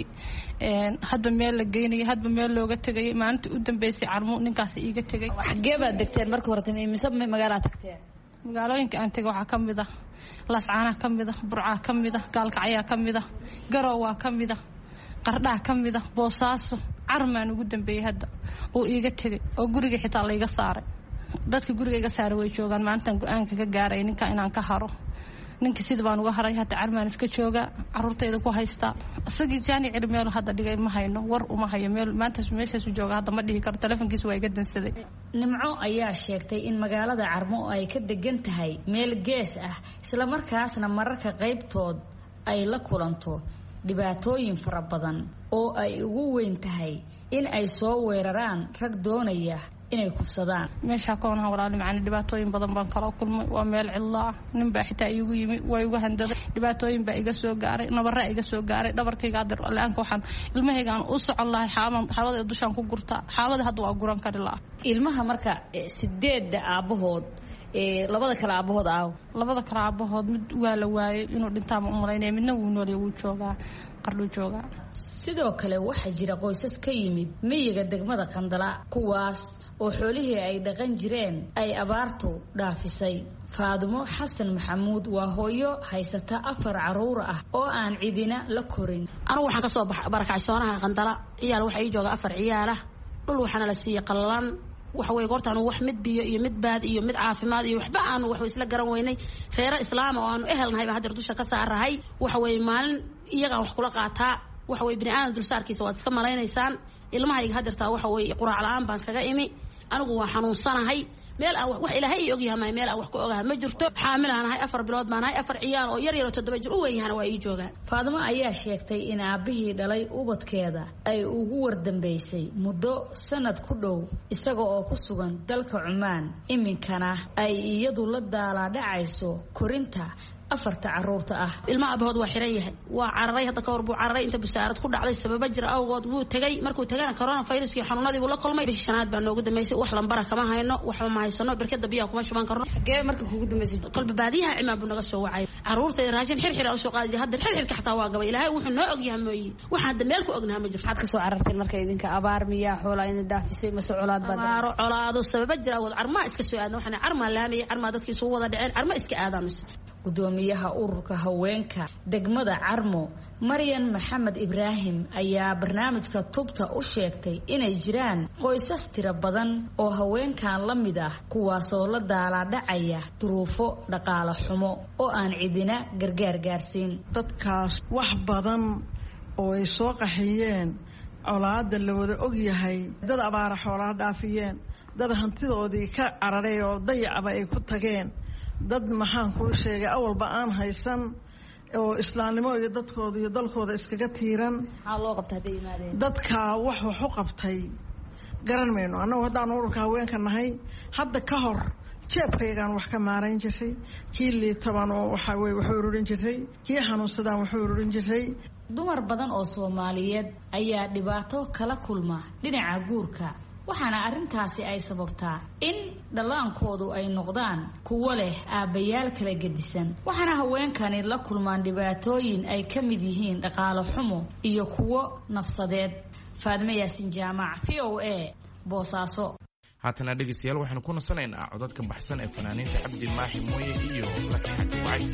hadba meel la geynay, hadba meel looga tagay. maalintii u dambeysay Carmo ninkaas iiga tagay. xagee baad degteen markii hore? mise magaalada tagteen? magaalooyinka aan tagay waxaa ka mid ah Lascaana ka mid ah, Burca ka mid ah, Gaalkacyo ka mid ah, Garowe ka mid ah, Qardha ka mid ah, Boosaaso. Carmaan ugu dambeeyay hadda oo iiga tagay oo guriga xitaa la iga saaray. dadka guriga iga saaray way joogaan. maantan go'aanka ka gaaray ninka inaan ka haro. ninka sida baan uga haray. hadda Carmaan iska jooga, carruurtayda ku haysta. asagii jaani cirmeel hadda dhigay ma hayno, war uma hayo meel. maanta meeshaas u jooga, hadda ma dhihi karo, telefonkiisa waa iga dansaday. Nimco ayaa sheegtay in magaalada Carmo ay ka degan tahay meel gees ah, isla markaasna mararka qaybtood ay la kulanto dhibaatooyin fara badan oo ay ugu weyn tahay in ay soo weeraraan rag doonaya inay kufsadaan. meesha koonaha walaal macna dhibaatooyin badan baan kala kulmay. waa meel cidla nin baa xitaa iigu yimi, way uga handaday. dhibaatooyin baa iga soo gaaray, nabarra iga soo gaaray. dhabarkayga adir la'aanka waxaan ilmahayga aan u socon lahay xaabada dushaan ku gurtaa. xaabada hadda waa guran kari laa. ilmaha marka 8 aabahood labada kala aabahood aaw labada kala aabahood mid waa la waayay inuu dhintaa ma umaleynaya, midna wuu nool yahay, wuu joogaa Qardho joogaa. sidoo kale waxaa jira qoysas ka yimid miyiga degmada Qandala, kuwaas oo xoolihii ay dhaqan jireen ay abaartu dhaafisay. Faadumo Xasan Maxamuud waa hooyo haysata 4 carruur ah oo aan cidina la korin. anigu waxaan ka soo barakacaysonaha Qandala. ciyaal waxa ii jooga 4 ciyaal ah. dhul waxaana la siiyay qallalan. waxa way goortaan wax mid biyo iyo mid baad iyo mid caafimaad iyo waxba aan wax isla garan weynay. reero islaam oo aanu ehelnahay hadda dusha ka saarahay. waxa way maalin iyaga wax kula qaataa. waxa way bini'aadam dulsaarkiisa waad iska malaynaysaan. ilmahayga hadirtaa waxa way quraac la'aan baan kaga imi. anigu waa xanuunsanahay. meel aan wax ilaahay og yahay meel aan wax ku ogahay ma jirto. xaamilaanahay 4 bilood baan ahay. 4 ciyaal oo yar yar oo 7 jir u weeyahana waa ii joogaan. Faadumo ayaa sheegtay in aabihii dhalay ubadkeeda ay ugu wardambeysay muddo sanad ku dhow isaga oo ku sugan dalka Cumaan. iminkana ay iyadu la daalaa dhacayso korinta 4 carruurta ah. ilma abahood waa xiran yahay. waa cararay hadda ka hor buu cararay inta bisaarad ku dhacday sababa jira awgood wuu tagay. markuu tagana corona viruskii xanuunadii buu la kulmay. bishii shanaad baa noogu dambeysay. wax lambara kama hayno, waxba ma haysano. barkada biyaha kuma shuban karno. xagee marka kugu dambeysay? qalbi baadiyaha Cimaan buu naga soo wacay. carruurtay raashin xirxir u soo qaaday. hadda xirxirka xataa waa gabay. ilaahay wuxuu noo og yahay mooyee waxa hadda meel ku ognahay ma jirto. waxaad ka soo cararteen marka idinka abaar miyaa xoolaa in dhaafisay ma socolaad badan? abaaro colaado sababa jira wad Carmo iska soo aadna. waxana Carmo laamay. Carmo dadkii soo wada dhaceen. Carmo iska aadaanus. gudoomiyaha ururka haweenka degmada Carmo Maryan Maxamed Ibraahim ayaa barnaamijka tubta u sheegtay inay jiraan qoysas tiro badan oo haweenkan la mid ah, kuwaas oo la daala dhacaya duruufo dhaqaale xumo oo aan cidina gargaar gaarsiin. dadkaas wax badan oo ay soo qaxiyeen colaada la wada ogyahay dad abaara xoolaha dhaafiyeen dad hantidoodii ka cararay oo dayacba ay ku tageen dad maxaan kuu sheegay awalba aan haysan oo islaamnimo iyo dadkooda iyo dalkooda iskaga tiiran dadka wax u qabtay garan mayno annagu haddaan ururka haweenka nahay hadda ka hor jeebkaygaan wax ka maarayn jiray kii liitaban oo waxaa weye waxu ururin jiray kii xanuunsadaan waxu ururin jiray dumar badan oo Soomaaliyeed ayaa dhibaato kala kulma dhinaca guurka waxaana arrintaasi ay sababtaa in dhalaankoodu ay noqdaan kuwo leh aabayaal kala gedisan waxaana haweenkani la kulmaan dhibaatooyin ay ka mid yihiin dhaqaale xumo iyo kuwo nafsadeed Faadime Yaasin Jaamac VOA Boosaaso haatana dhegeystayaal waxaanu ku nasanaynaa codadka baxsan ee fanaaniinta Cabdi Maaxi Mooye iyo Laki Xaji Wacays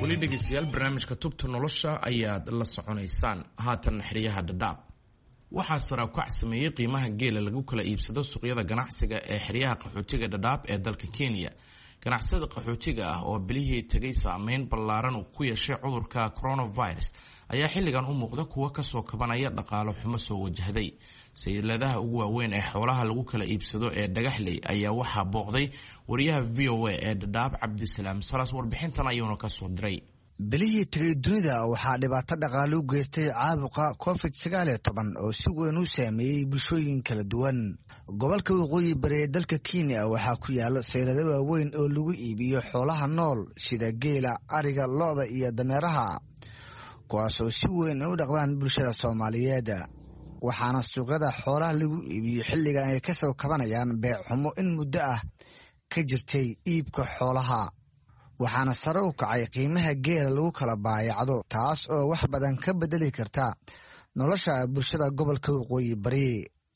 weli dhegeystayaal barnaamijka tubta nolosha ayaad la soconaysaan. haatan xeryaha dhadhaab waxaa sare u kac sameeyey qiimaha geela lagu kala iibsado suuqyada ganacsiga ee xeryaha qaxootiga dhadhaab ee dalka Kenya. ganacsada qaxootiga ah oo bilihii tagay saameyn ballaaran uu ku yeeshay cudurka coronavirus ayaa xilligan u muuqda kuwa ka soo kabanaya dhaqaalo xumo soo wajahday. sayidladaha ugu waaweyn ee xoolaha lagu kala iibsado ee Dhagaxley ayaa waxaa booqday wariyaha VOA ee Dhadhaab Cabdisalaam Salas. warbixintan ayuuna ka soo diray. bilihii tagay dunida waxaa dhibaato dhaqaale u geystay caabuqa COVID-19 oo si weyn u saameeyey bulshooyin kala duwan. gobolka waqooyi bari ee dalka Kenya waxaa ku yaala saylado waaweyn oo lagu iibiyo xoolaha nool sida geela, ariga, lo'da iyo dameeraha, kuwaas oo si weyn u dhaqdaan bulshada Soomaaliyeed. waxaana suuqyada xoolaha lagu iibiyo xilligan ay ka soo kabanayaan beec xumo in muddo ah ka jirtay iibka xoolaha, waxaana sare u kacay qiimaha geela lagu kala baayacdo, taas oo wax badan ka bedeli karta nolosha bulshada gobolka waqooyi bari.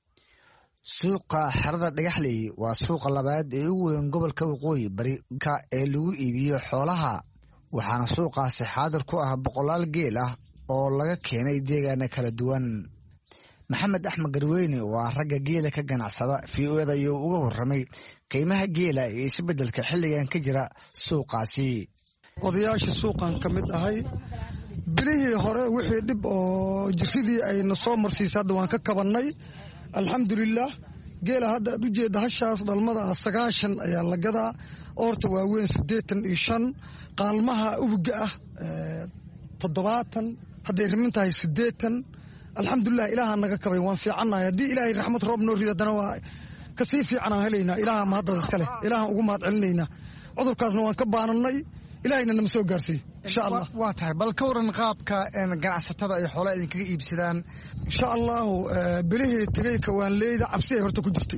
suuqa xerada Dhagaxley waa suuqa labaad ee ugu weyn gobolka waqooyi bari ee lagu iibiyo xoolaha, waxaana suuqaasi xaadir ku ah boqolaal geel ah oo laga keenay deegaana kala duwan. maxamed axmed garweyne waa ragga geela ka ganacsada. VOA-da ayuu uga warramay qiimaha geela iyo isbeddelka xilligan ka jira suuqaasi. odayaasha suuqan ka mid ahay bilihii hore wixii dhib oo jirridii ayna soo marsiisay hadda waan ka kabannay alxamdulilaah. geela hadda aad u jeedda hashaas dhalmada 90 ayaa la gadaa, oorta waaweyn 85, qaalmaha ubuga ah 70, hadday rimin tahay 80. alxamdulilah ilaaha naga kabay, waan fiicannahay. haddii ilaahay raxmad roob noo rido haddana waa kasii fiicanaan helaynaa. ilaaha mahaddaas iska leh, ilaahan ugu mahad celinaynaa. cudurkaasna waan ka baanannay, ilaahayna nama soo gaarsiiy insha allah. waa tahay, bal ka waran qaabka ganacsatada ay xoolaha idinkaga iibsadaan. insha allahu bilihii tegey kawaanleyda cabsi ay horta ku jirtay,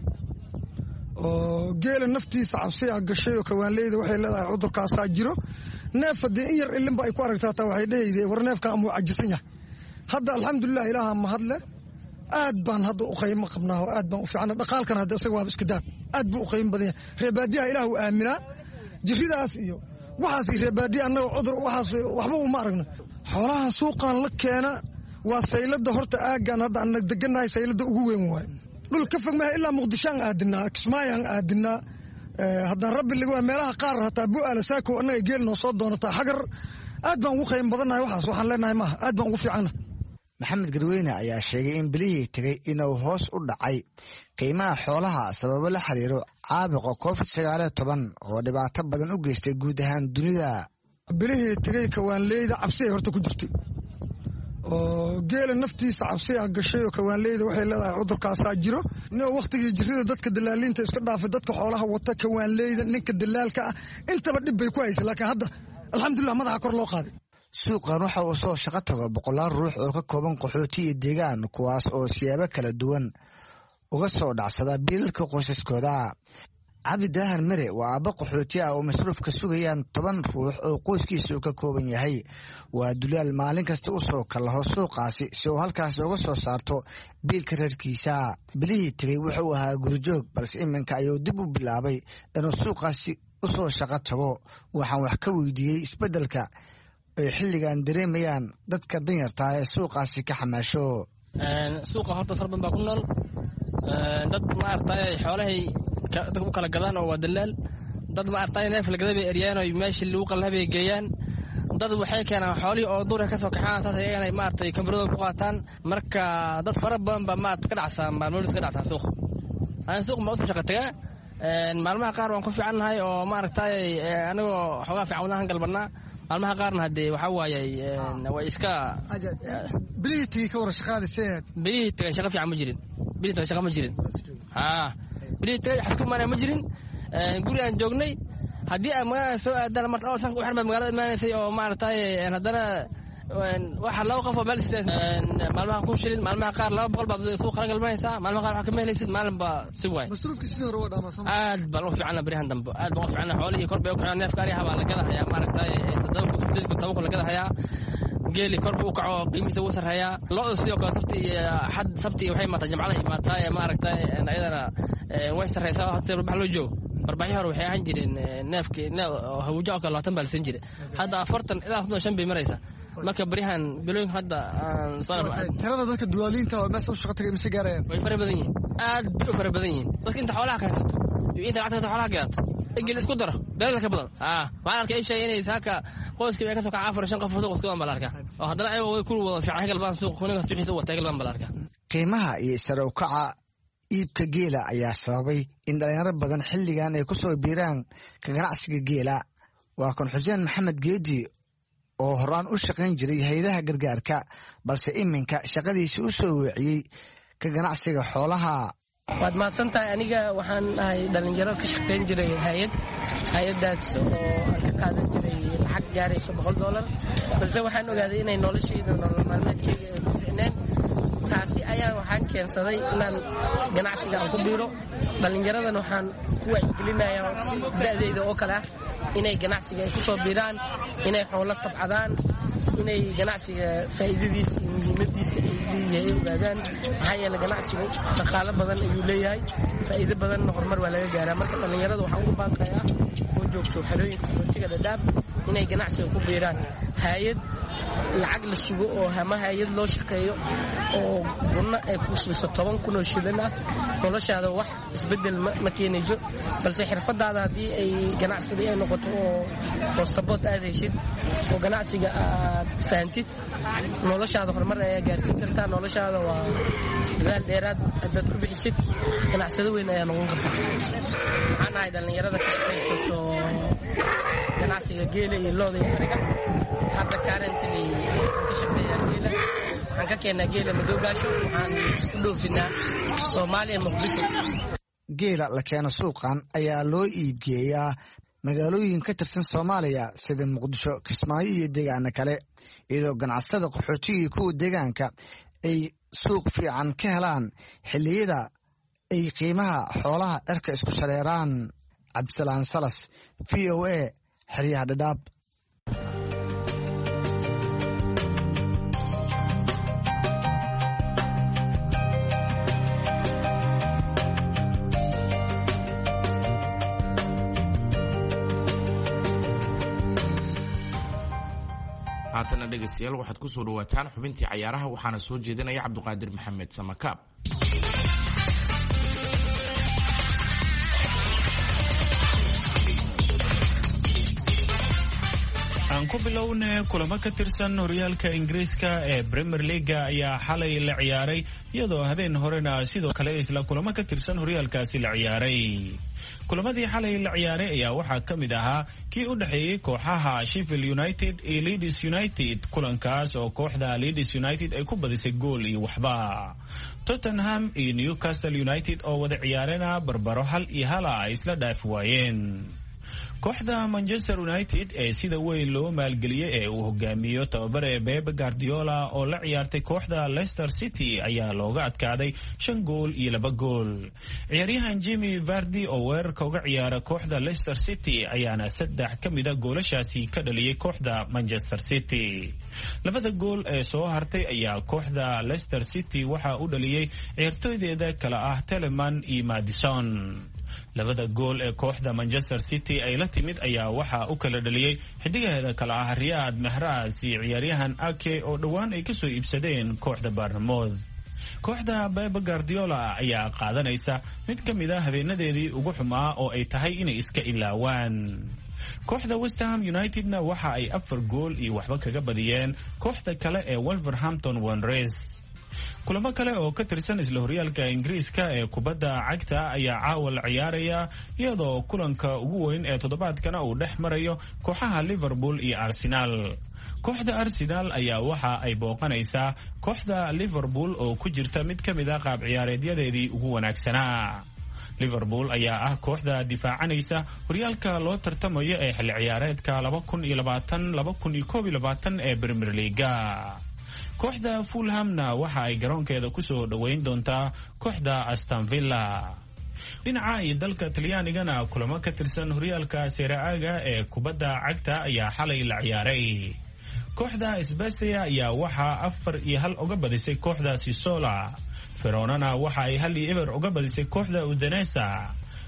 oo geela naftiisa cabsi a gashay, oo kawaanleyda waxay leedahay cudurkaasaa jiro. neef haddii in yar ilinba ay ku aragta hataa waxay dhehayde war neefkan amuu cajisan yahay. hadda alxamdulilah ilaaha mahadle, aad baan hadda u qaymo qabnaa oo aad baan u fiicana. dhaqaalkan hadda isaga waaba iska daab, aad buu u qaymo badan yahay. reebaadiyaha ilaah u aaminaa, jirridaas iyo waxaas reebaadiya annaga cudur waxaas waxba uma aragno. xoolaha suuqan la keena waa saylada horta aagan hadda aan degannahay saylada ugu weyn waaye. dhul ka fog maaha ilaa muqdishoan aadinaa, kismaayaan aadinaa. haddaan rabbi laga meelaha qaar hataa bu'aala saako annaga geel noo soo doonataa xagar. aad baan ugu qaymo badannahay. waxaas waxaan leenahay maaha, aad baan ugu fiicanna. maxamed garweyne ayaa sheegay in bilihii tegay inuu hoos u dhacay qiimaha xoolaha sababo la xiriiro caabuqa COVID-19 oo dhibaato badan u geystay guud ahaan dunida. bilihii tegey kawaanleyda cabsi ay horta ku jirtay, oo geela naftiisa cabsi a gashay, oo kawaanleyda waxay leedahay cudurkaasaa jiro. wakhtigii jirrida dadka dalaaliinta iska dhaafay, dadka xoolaha wata, kawaanleyda, ninka dalaalka ah, intaba dhib bay ku haysay. laakiin hadda alxamdulilah madaxa kor loo qaaday. suuqan waxa uu soo shaqo tago boqolaal ruux oo ka kooban qaxooti iyo deegaan, kuwaas oo siyaabo kala duwan uga soo dhacsada biilalka qoysaskooda. cabdi daahan mere waa aabba qaxooti ah oo masruuf ka sugayaan 10 ruux oo qoyskiisa ka kooban yahay. waa dulaal maalin kasta u soo kalaho suuqaasi si uu halkaas uga soo saarto biilka reerkiisa. bilihii tegay wuxuu ahaa gurijoog, balse iminka ayuu dib u bilaabay inuu suuqaasi u soo shaqo tago. waxaan wax ka weydiiyey isbeddelka ay xilligan dareemayaan dadka danyarta ee suuqaasi ka xamaasho. suuqa horta far badan baa ku nool. dad maaragtay xoolahay dadka u kala gadaan oo waa dalaal. dad maaragtay neef la gaday bay eryaan oo meeshii lagu qalabay geeyaan. dad waxay keenaan xoolihii oo duurka ka soo kaxaan, saas ayagana maaragtay kamarada ku qaataan. marka dad fara badan baa maaragtay ka dhacsan maalmoodis ka dhacsan suuq. aan suuq ma usoo shaqo tagaa. maalmaha qaar waan ku fiicannahay oo maaragtay anagoo xoogaa fiican wadahan galbanaa. maalmaha qaarna haddee waxaa waayay way iska bilihii tegey ka wara shaqaadisee. bilihii tegey shaqa fiican ma jirin. bilihii tegey shaqa ma jirin. bilihii tegey xasku imaanaya ma jirin. guri aan joognay haddii aan magaalada soo aadaan marta oo sanka u xirmay magaalada imaanaysay oo maaragtay haddana waxa laba qof oo meel sidaas maalmaha ku shilin, maalmaha qaar 200 baad suuq kala galmaysaa, maalmaha qaar waxa ka meelaysid maalin ba si waay. masruufki sidoo hore waa dhaamasan. aad baan u fiicana barihan dambe, aad baan u fiicana xoolihii kor bay u kacayaan. neefka ariha baa la gadahayaa maaragtay 7 la gadahayaa. geeli kor buu u kaco qiimihiisa wuu sarreeyaa. lo'da sidoo kale sabti waxay imaataa jimcada imaataa maaragtay ayadana way sarreysaa. hadda rubax loo joogo barbaaxyo hore waxay ahaan jireen neefkii hawujo oo kale 20 baa la siin jiray hadda 40 ilaa 45 bay maraysaa marka barihan bilooyinka hadda tirada dadka duwaaliinta oo meesha u shaqo tagay mise gaarayaan way fara badan yihiin aad bay u fara badan yihiin dadka inta xoolaha ka haysato iyo inta lacagta xoolaha gaato ingil isku daro dalal ka badan waxaan arkay in shay inay saaka qoyskii ay ka soo kacay 4 qof oo qoyska baan arkaa oo haddana ayagu way ku wada fiican galbaan suuq qoniga suuqiisa wata galbaan baan arkaa qiimaha iyo sare u kaca iibka geela ayaa sababay in dhalinyaro badan xilligan ay ku soo biiraan ka ganacsiga geela waa kan Xuseen Maxamed Geedi oo horaan u shaqayn jiray hay'adaha gargaarka balse iminka shaqadiisa u soo weeciyay ka ganacsiga xoolaha waad mahadsantahay aniga waxaan ahay dhalinyaro ka shaqayn jiray hay'adaas oo aan ka qaadan jiray lacag gaarayso $100 balse waxaan ogaaday inay noloshayda nolol maalmeedkayga ay ku fiicneen taasi ayaa waxaan keensaday inaan ganacsiga aan ku biiro dhalinyaradan waxaan ku wacyigelinayaa da'dayda oo kale ah inay ganacsiga ay ku soo biiraan inay xoolo tabcadaan inay ganacsiga faa'iidadiisa iyo muhiimadiisa ay leeyahay ogaadaan maxaa yeelay ganacsigu dhaqaale badan ayuu leeyahay faa'iido badanna horumar waa laga gaaraa marka dhalinyarada waxaan ugu baaqayaa oo joogto xerooyinka qaxootiga Dadaab inay ganacsiga ku biiraan hay'ad lacag la sugo oo hama hay'ad loo shaqeeyo oo gunna ay ku siiso 10,000 oo shilin ah noloshaada wax isbedel ma keenayso balse xirfadaada haddii ay ganacsiga ay noqoto oo support aad heshid oo ganacsiga aad fahamtid noloshaada horumar ayaa gaarsiin kartaa noloshaada waa dadaal dheeraad aad ku bixisid ganacsado weyn ayaa noqon kartaa waxaan ahay dhalinyarada ka shaqaysato ganacsiga geela iyo looda iyo ariga hadda currently waxaan ka shaqeeyaa geela waxaan ka keenaa geela madoogaasho waxaan u dhoofinaa Soomaaliya Muqdisho geela la keeno suuqan ayaa loo iibgeeyaa magaalooyin ka tirsan Soomaaliya sida Muqdisho Kismaayo iyo deegaano kale iyadoo ganacsada qaxootiga kuwa deegaanka ay suuq fiican ka helaan xilliyada ay qiimaha xoolaha cirka isku shareeraan Cabdisalaan Salas VOA xeryaha Dadaab haatana dhegaystayaal waxaad ku soo dhawaataan xubintii cayaaraha waxaana soo jeedinaya Cabduqaadir Maxamed Samakaab aan ku bilowne kulamo ka tirsan horyaalka Ingiriiska ee Premier League ayaa xalay la ciyaaray iyadoo habeen horena sidoo kale isla kulamo ka tirsan horyaalkaasi la ciyaaray kulamadii xalay la ciyaaray ayaa waxaa ka mid ahaa kii u dhaxeeyay kooxaha Sheffield United iyo Leeds United kulankaas oo kooxda Leeds United ay ku badisay gool iyo waxba Tottenham iyo Newcastle United oo wada ciyaarena barbaro 1-1 ay isla dhaaf waayeen kooxda Manchester United ee sida weyn loo maalgeliyay ee uu hogaamiyo tababare Pep Guardiola oo la ciyaartay kooxda Leicester City ayaa looga adkaaday 5 gool iyo 2 gool ciyaaryahan Jamie Vardy oo weerarka uga ciyaara kooxda Leicester City ayaana 3 ka mid ah goolashaasi ka dhaliyay kooxda Manchester City labada gool ee soo hartay ayaa kooxda Leicester City waxa uu dhaliyay ciyaartooydeeda kala ah Telemann iyo Maddison labada gool ee kooxda Manchester City ay la timid ayaa waxa uu kala dhaliyay xidigaheeda kala ah Riyad Mahrez iyo ciyaaryahan Ake oo dhawaan ay ka soo iibsadeen kooxda Bournemouth kooxda Pep Guardiola ayaa qaadanaysa mid ka mid ah habeenadeedii ugu xumaa oo ay tahay inay iska ilaawaan kooxda West Ham Unitedna waxa ay 4 gool iyo waxba kaga badiyeen kooxda kale ee Wolverhampton Wanderers kulamo kale oo ka tirsan isla horyaalka Ingiriiska ee kubadda cagta ayaa caawa la ciyaaraya iyadoo kulanka ugu weyn ee toddobaadkana uu dhex marayo kooxaha Liverpool iyo Arsenal kooxda Arsenal ayaa waxa ay booqanaysaa kooxda Liverpool oo ku jirta mid ka mid ah qaab ciyaareedyadeedii ugu wanaagsanaa Liverpool ayaa ah kooxda difaacanaysa horyaalka loo tartamayo ee xilli ciyaareedka 2020-2021 ee Premier League kooxda Fulhamna waxa ay garoonkeeda ku soo dhaweyn doontaa kooxda Aston Villa dhinaca iyo dalka Talyaanigana kulamo ka tirsan horyaalka Serie A ee kubadda cagta ayaa xalay la ciyaaray kooxda Spezia ayaa waxa 4-1 uga badisay kooxda Sassuolo Veronana waxa ay 1-0 uga badisay kooxda Udinese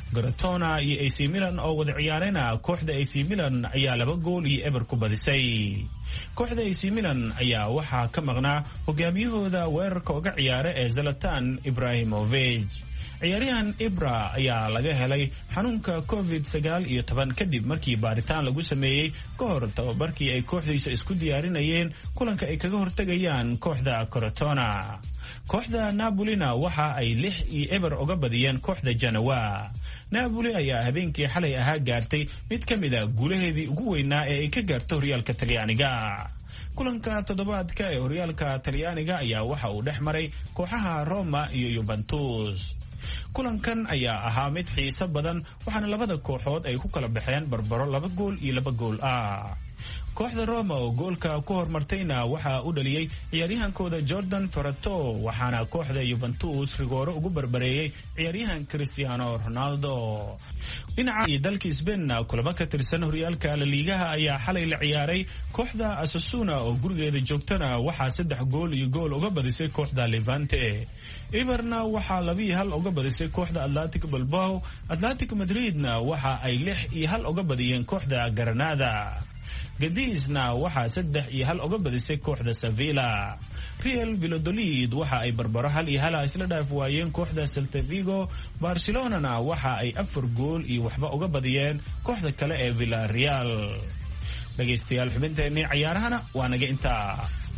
Crotone iyo AC Milan oo wada ciyaarayna kooxda AC Milan ayaa 2-0 ku badisay. kooxda AC Milan ayaa waxaa ka maqnaa hogaamiyahooda weerarka uga ciyaara ee Zlatan Ibrahimovic. ciyaaryahan Ibra ayaa laga helay xanuunka COVID-19 kadib markii baaritaan lagu sameeyey ka hor tababarkii ay kooxdiisa isku diyaarinayeen kulanka ay kaga hortagayaan kooxda Crotone. kooxda Napolina waxa ay 6-0 uga badiyeen kooxda Genoa. Napoli ayaa habeenkii xalay ahaa gaartay mid ka mid ah guulaheedii ugu weynaa ee ay ka gaarto horyaalka Talyaaniga. kulanka toddobaadka ee horyaalka Talyaaniga ayaa waxa uu dhex maray kooxaha Roma iyo Juventus. kulankan ayaa ahaa mid xiiso badan waxaana labada kooxood ay ku kala baxeen barbaro 2-2 ah. kooxda Roma oo goolka ku hormartayna waxa uu dhaliyay ciyaaryahankooda Jordan Ferrato waxaana kooxda Juventus rigooro ugu barbareeyay ciyaaryahan Cristiano Ronaldo. dhinaca dalka Spain kulamo ka tirsan horyaalka La Liga ayaa xalay la ciyaaray. kooxda Osasuna oo gurigeeda joogtana waxaa 3-0 uga badisay kooxda Levante. Eibarna waxaa 2-1 uga badisay kooxda Athletic Bilbao. Athletic Madridna waxa ay 6-1 uga badiyeen kooxda Granada. Gadisna waxaa 3-1 uga badisay kooxda Sevilla. Real Valladolid waxa ay barbaro 1-1 isla dhaaf waayeen kooxda Celta Vigo. Barcelona waxa ay 4-1 uga badiyeen kooxda kale ee Villarreal. dhageystayaal xubinteennii ciyaarahana waa naga intaa.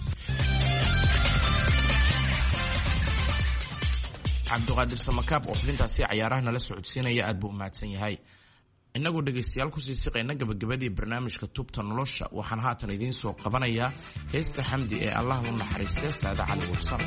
cabdiqaadir samakaab oo xubintaasi ciyaaraha nala socodsiinaya aad buu u mahadsan yahay. inagoo dhegaystayaal kusii siqayna gabagabadii barnaamijka tubta nolosha waxaan haatan idiin soo qabanayaa heesta xamdi ee allah u naxariistay Saada Cali Warsan.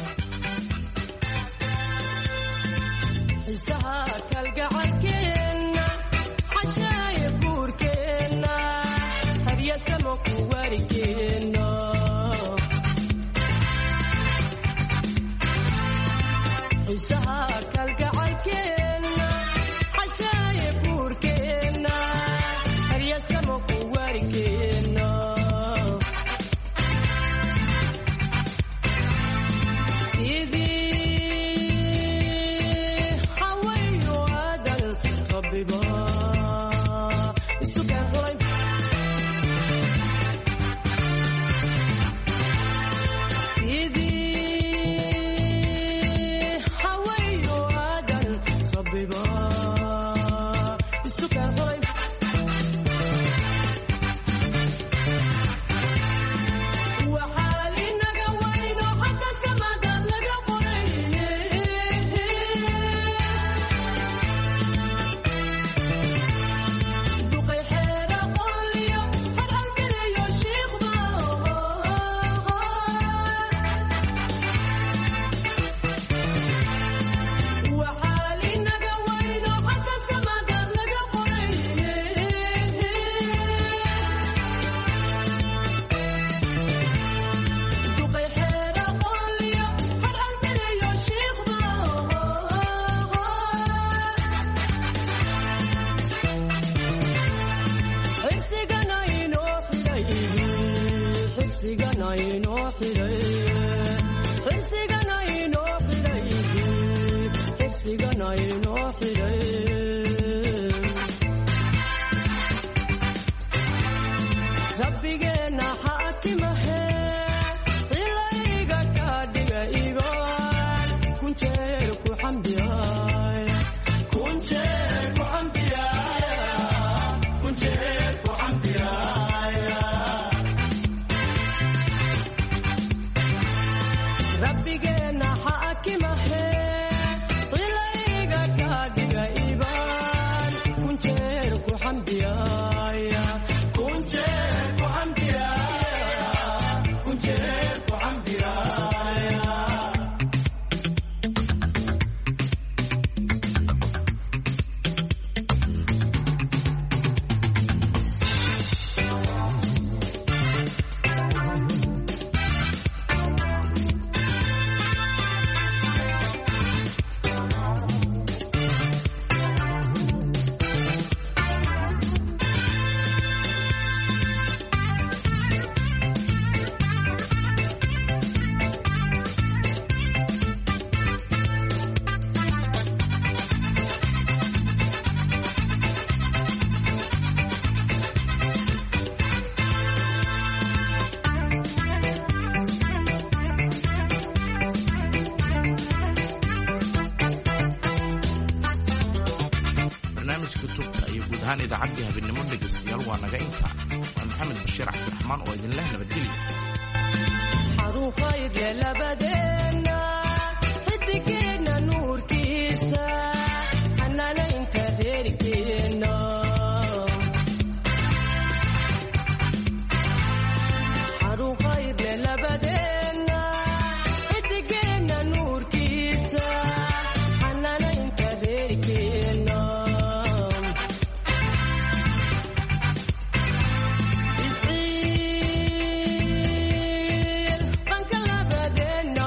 Rabbigeena xaakimahe qilayga ka dhigay barnaamijka tubta iyo guud ahaan idaacaddii habeenimo dhegaystayaal waa naga intaa. waa maxamed bashiir cabdiraxmaan oo idinleh nabadgelya. xidigeena nuurkiisa xanaanaynta reerkeena xarun khayrle labadeena xidigeena nuurkiisa xanaanaynta reerkeena isciil qanka labadeena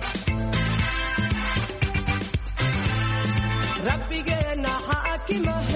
rabbigeena xaakimaha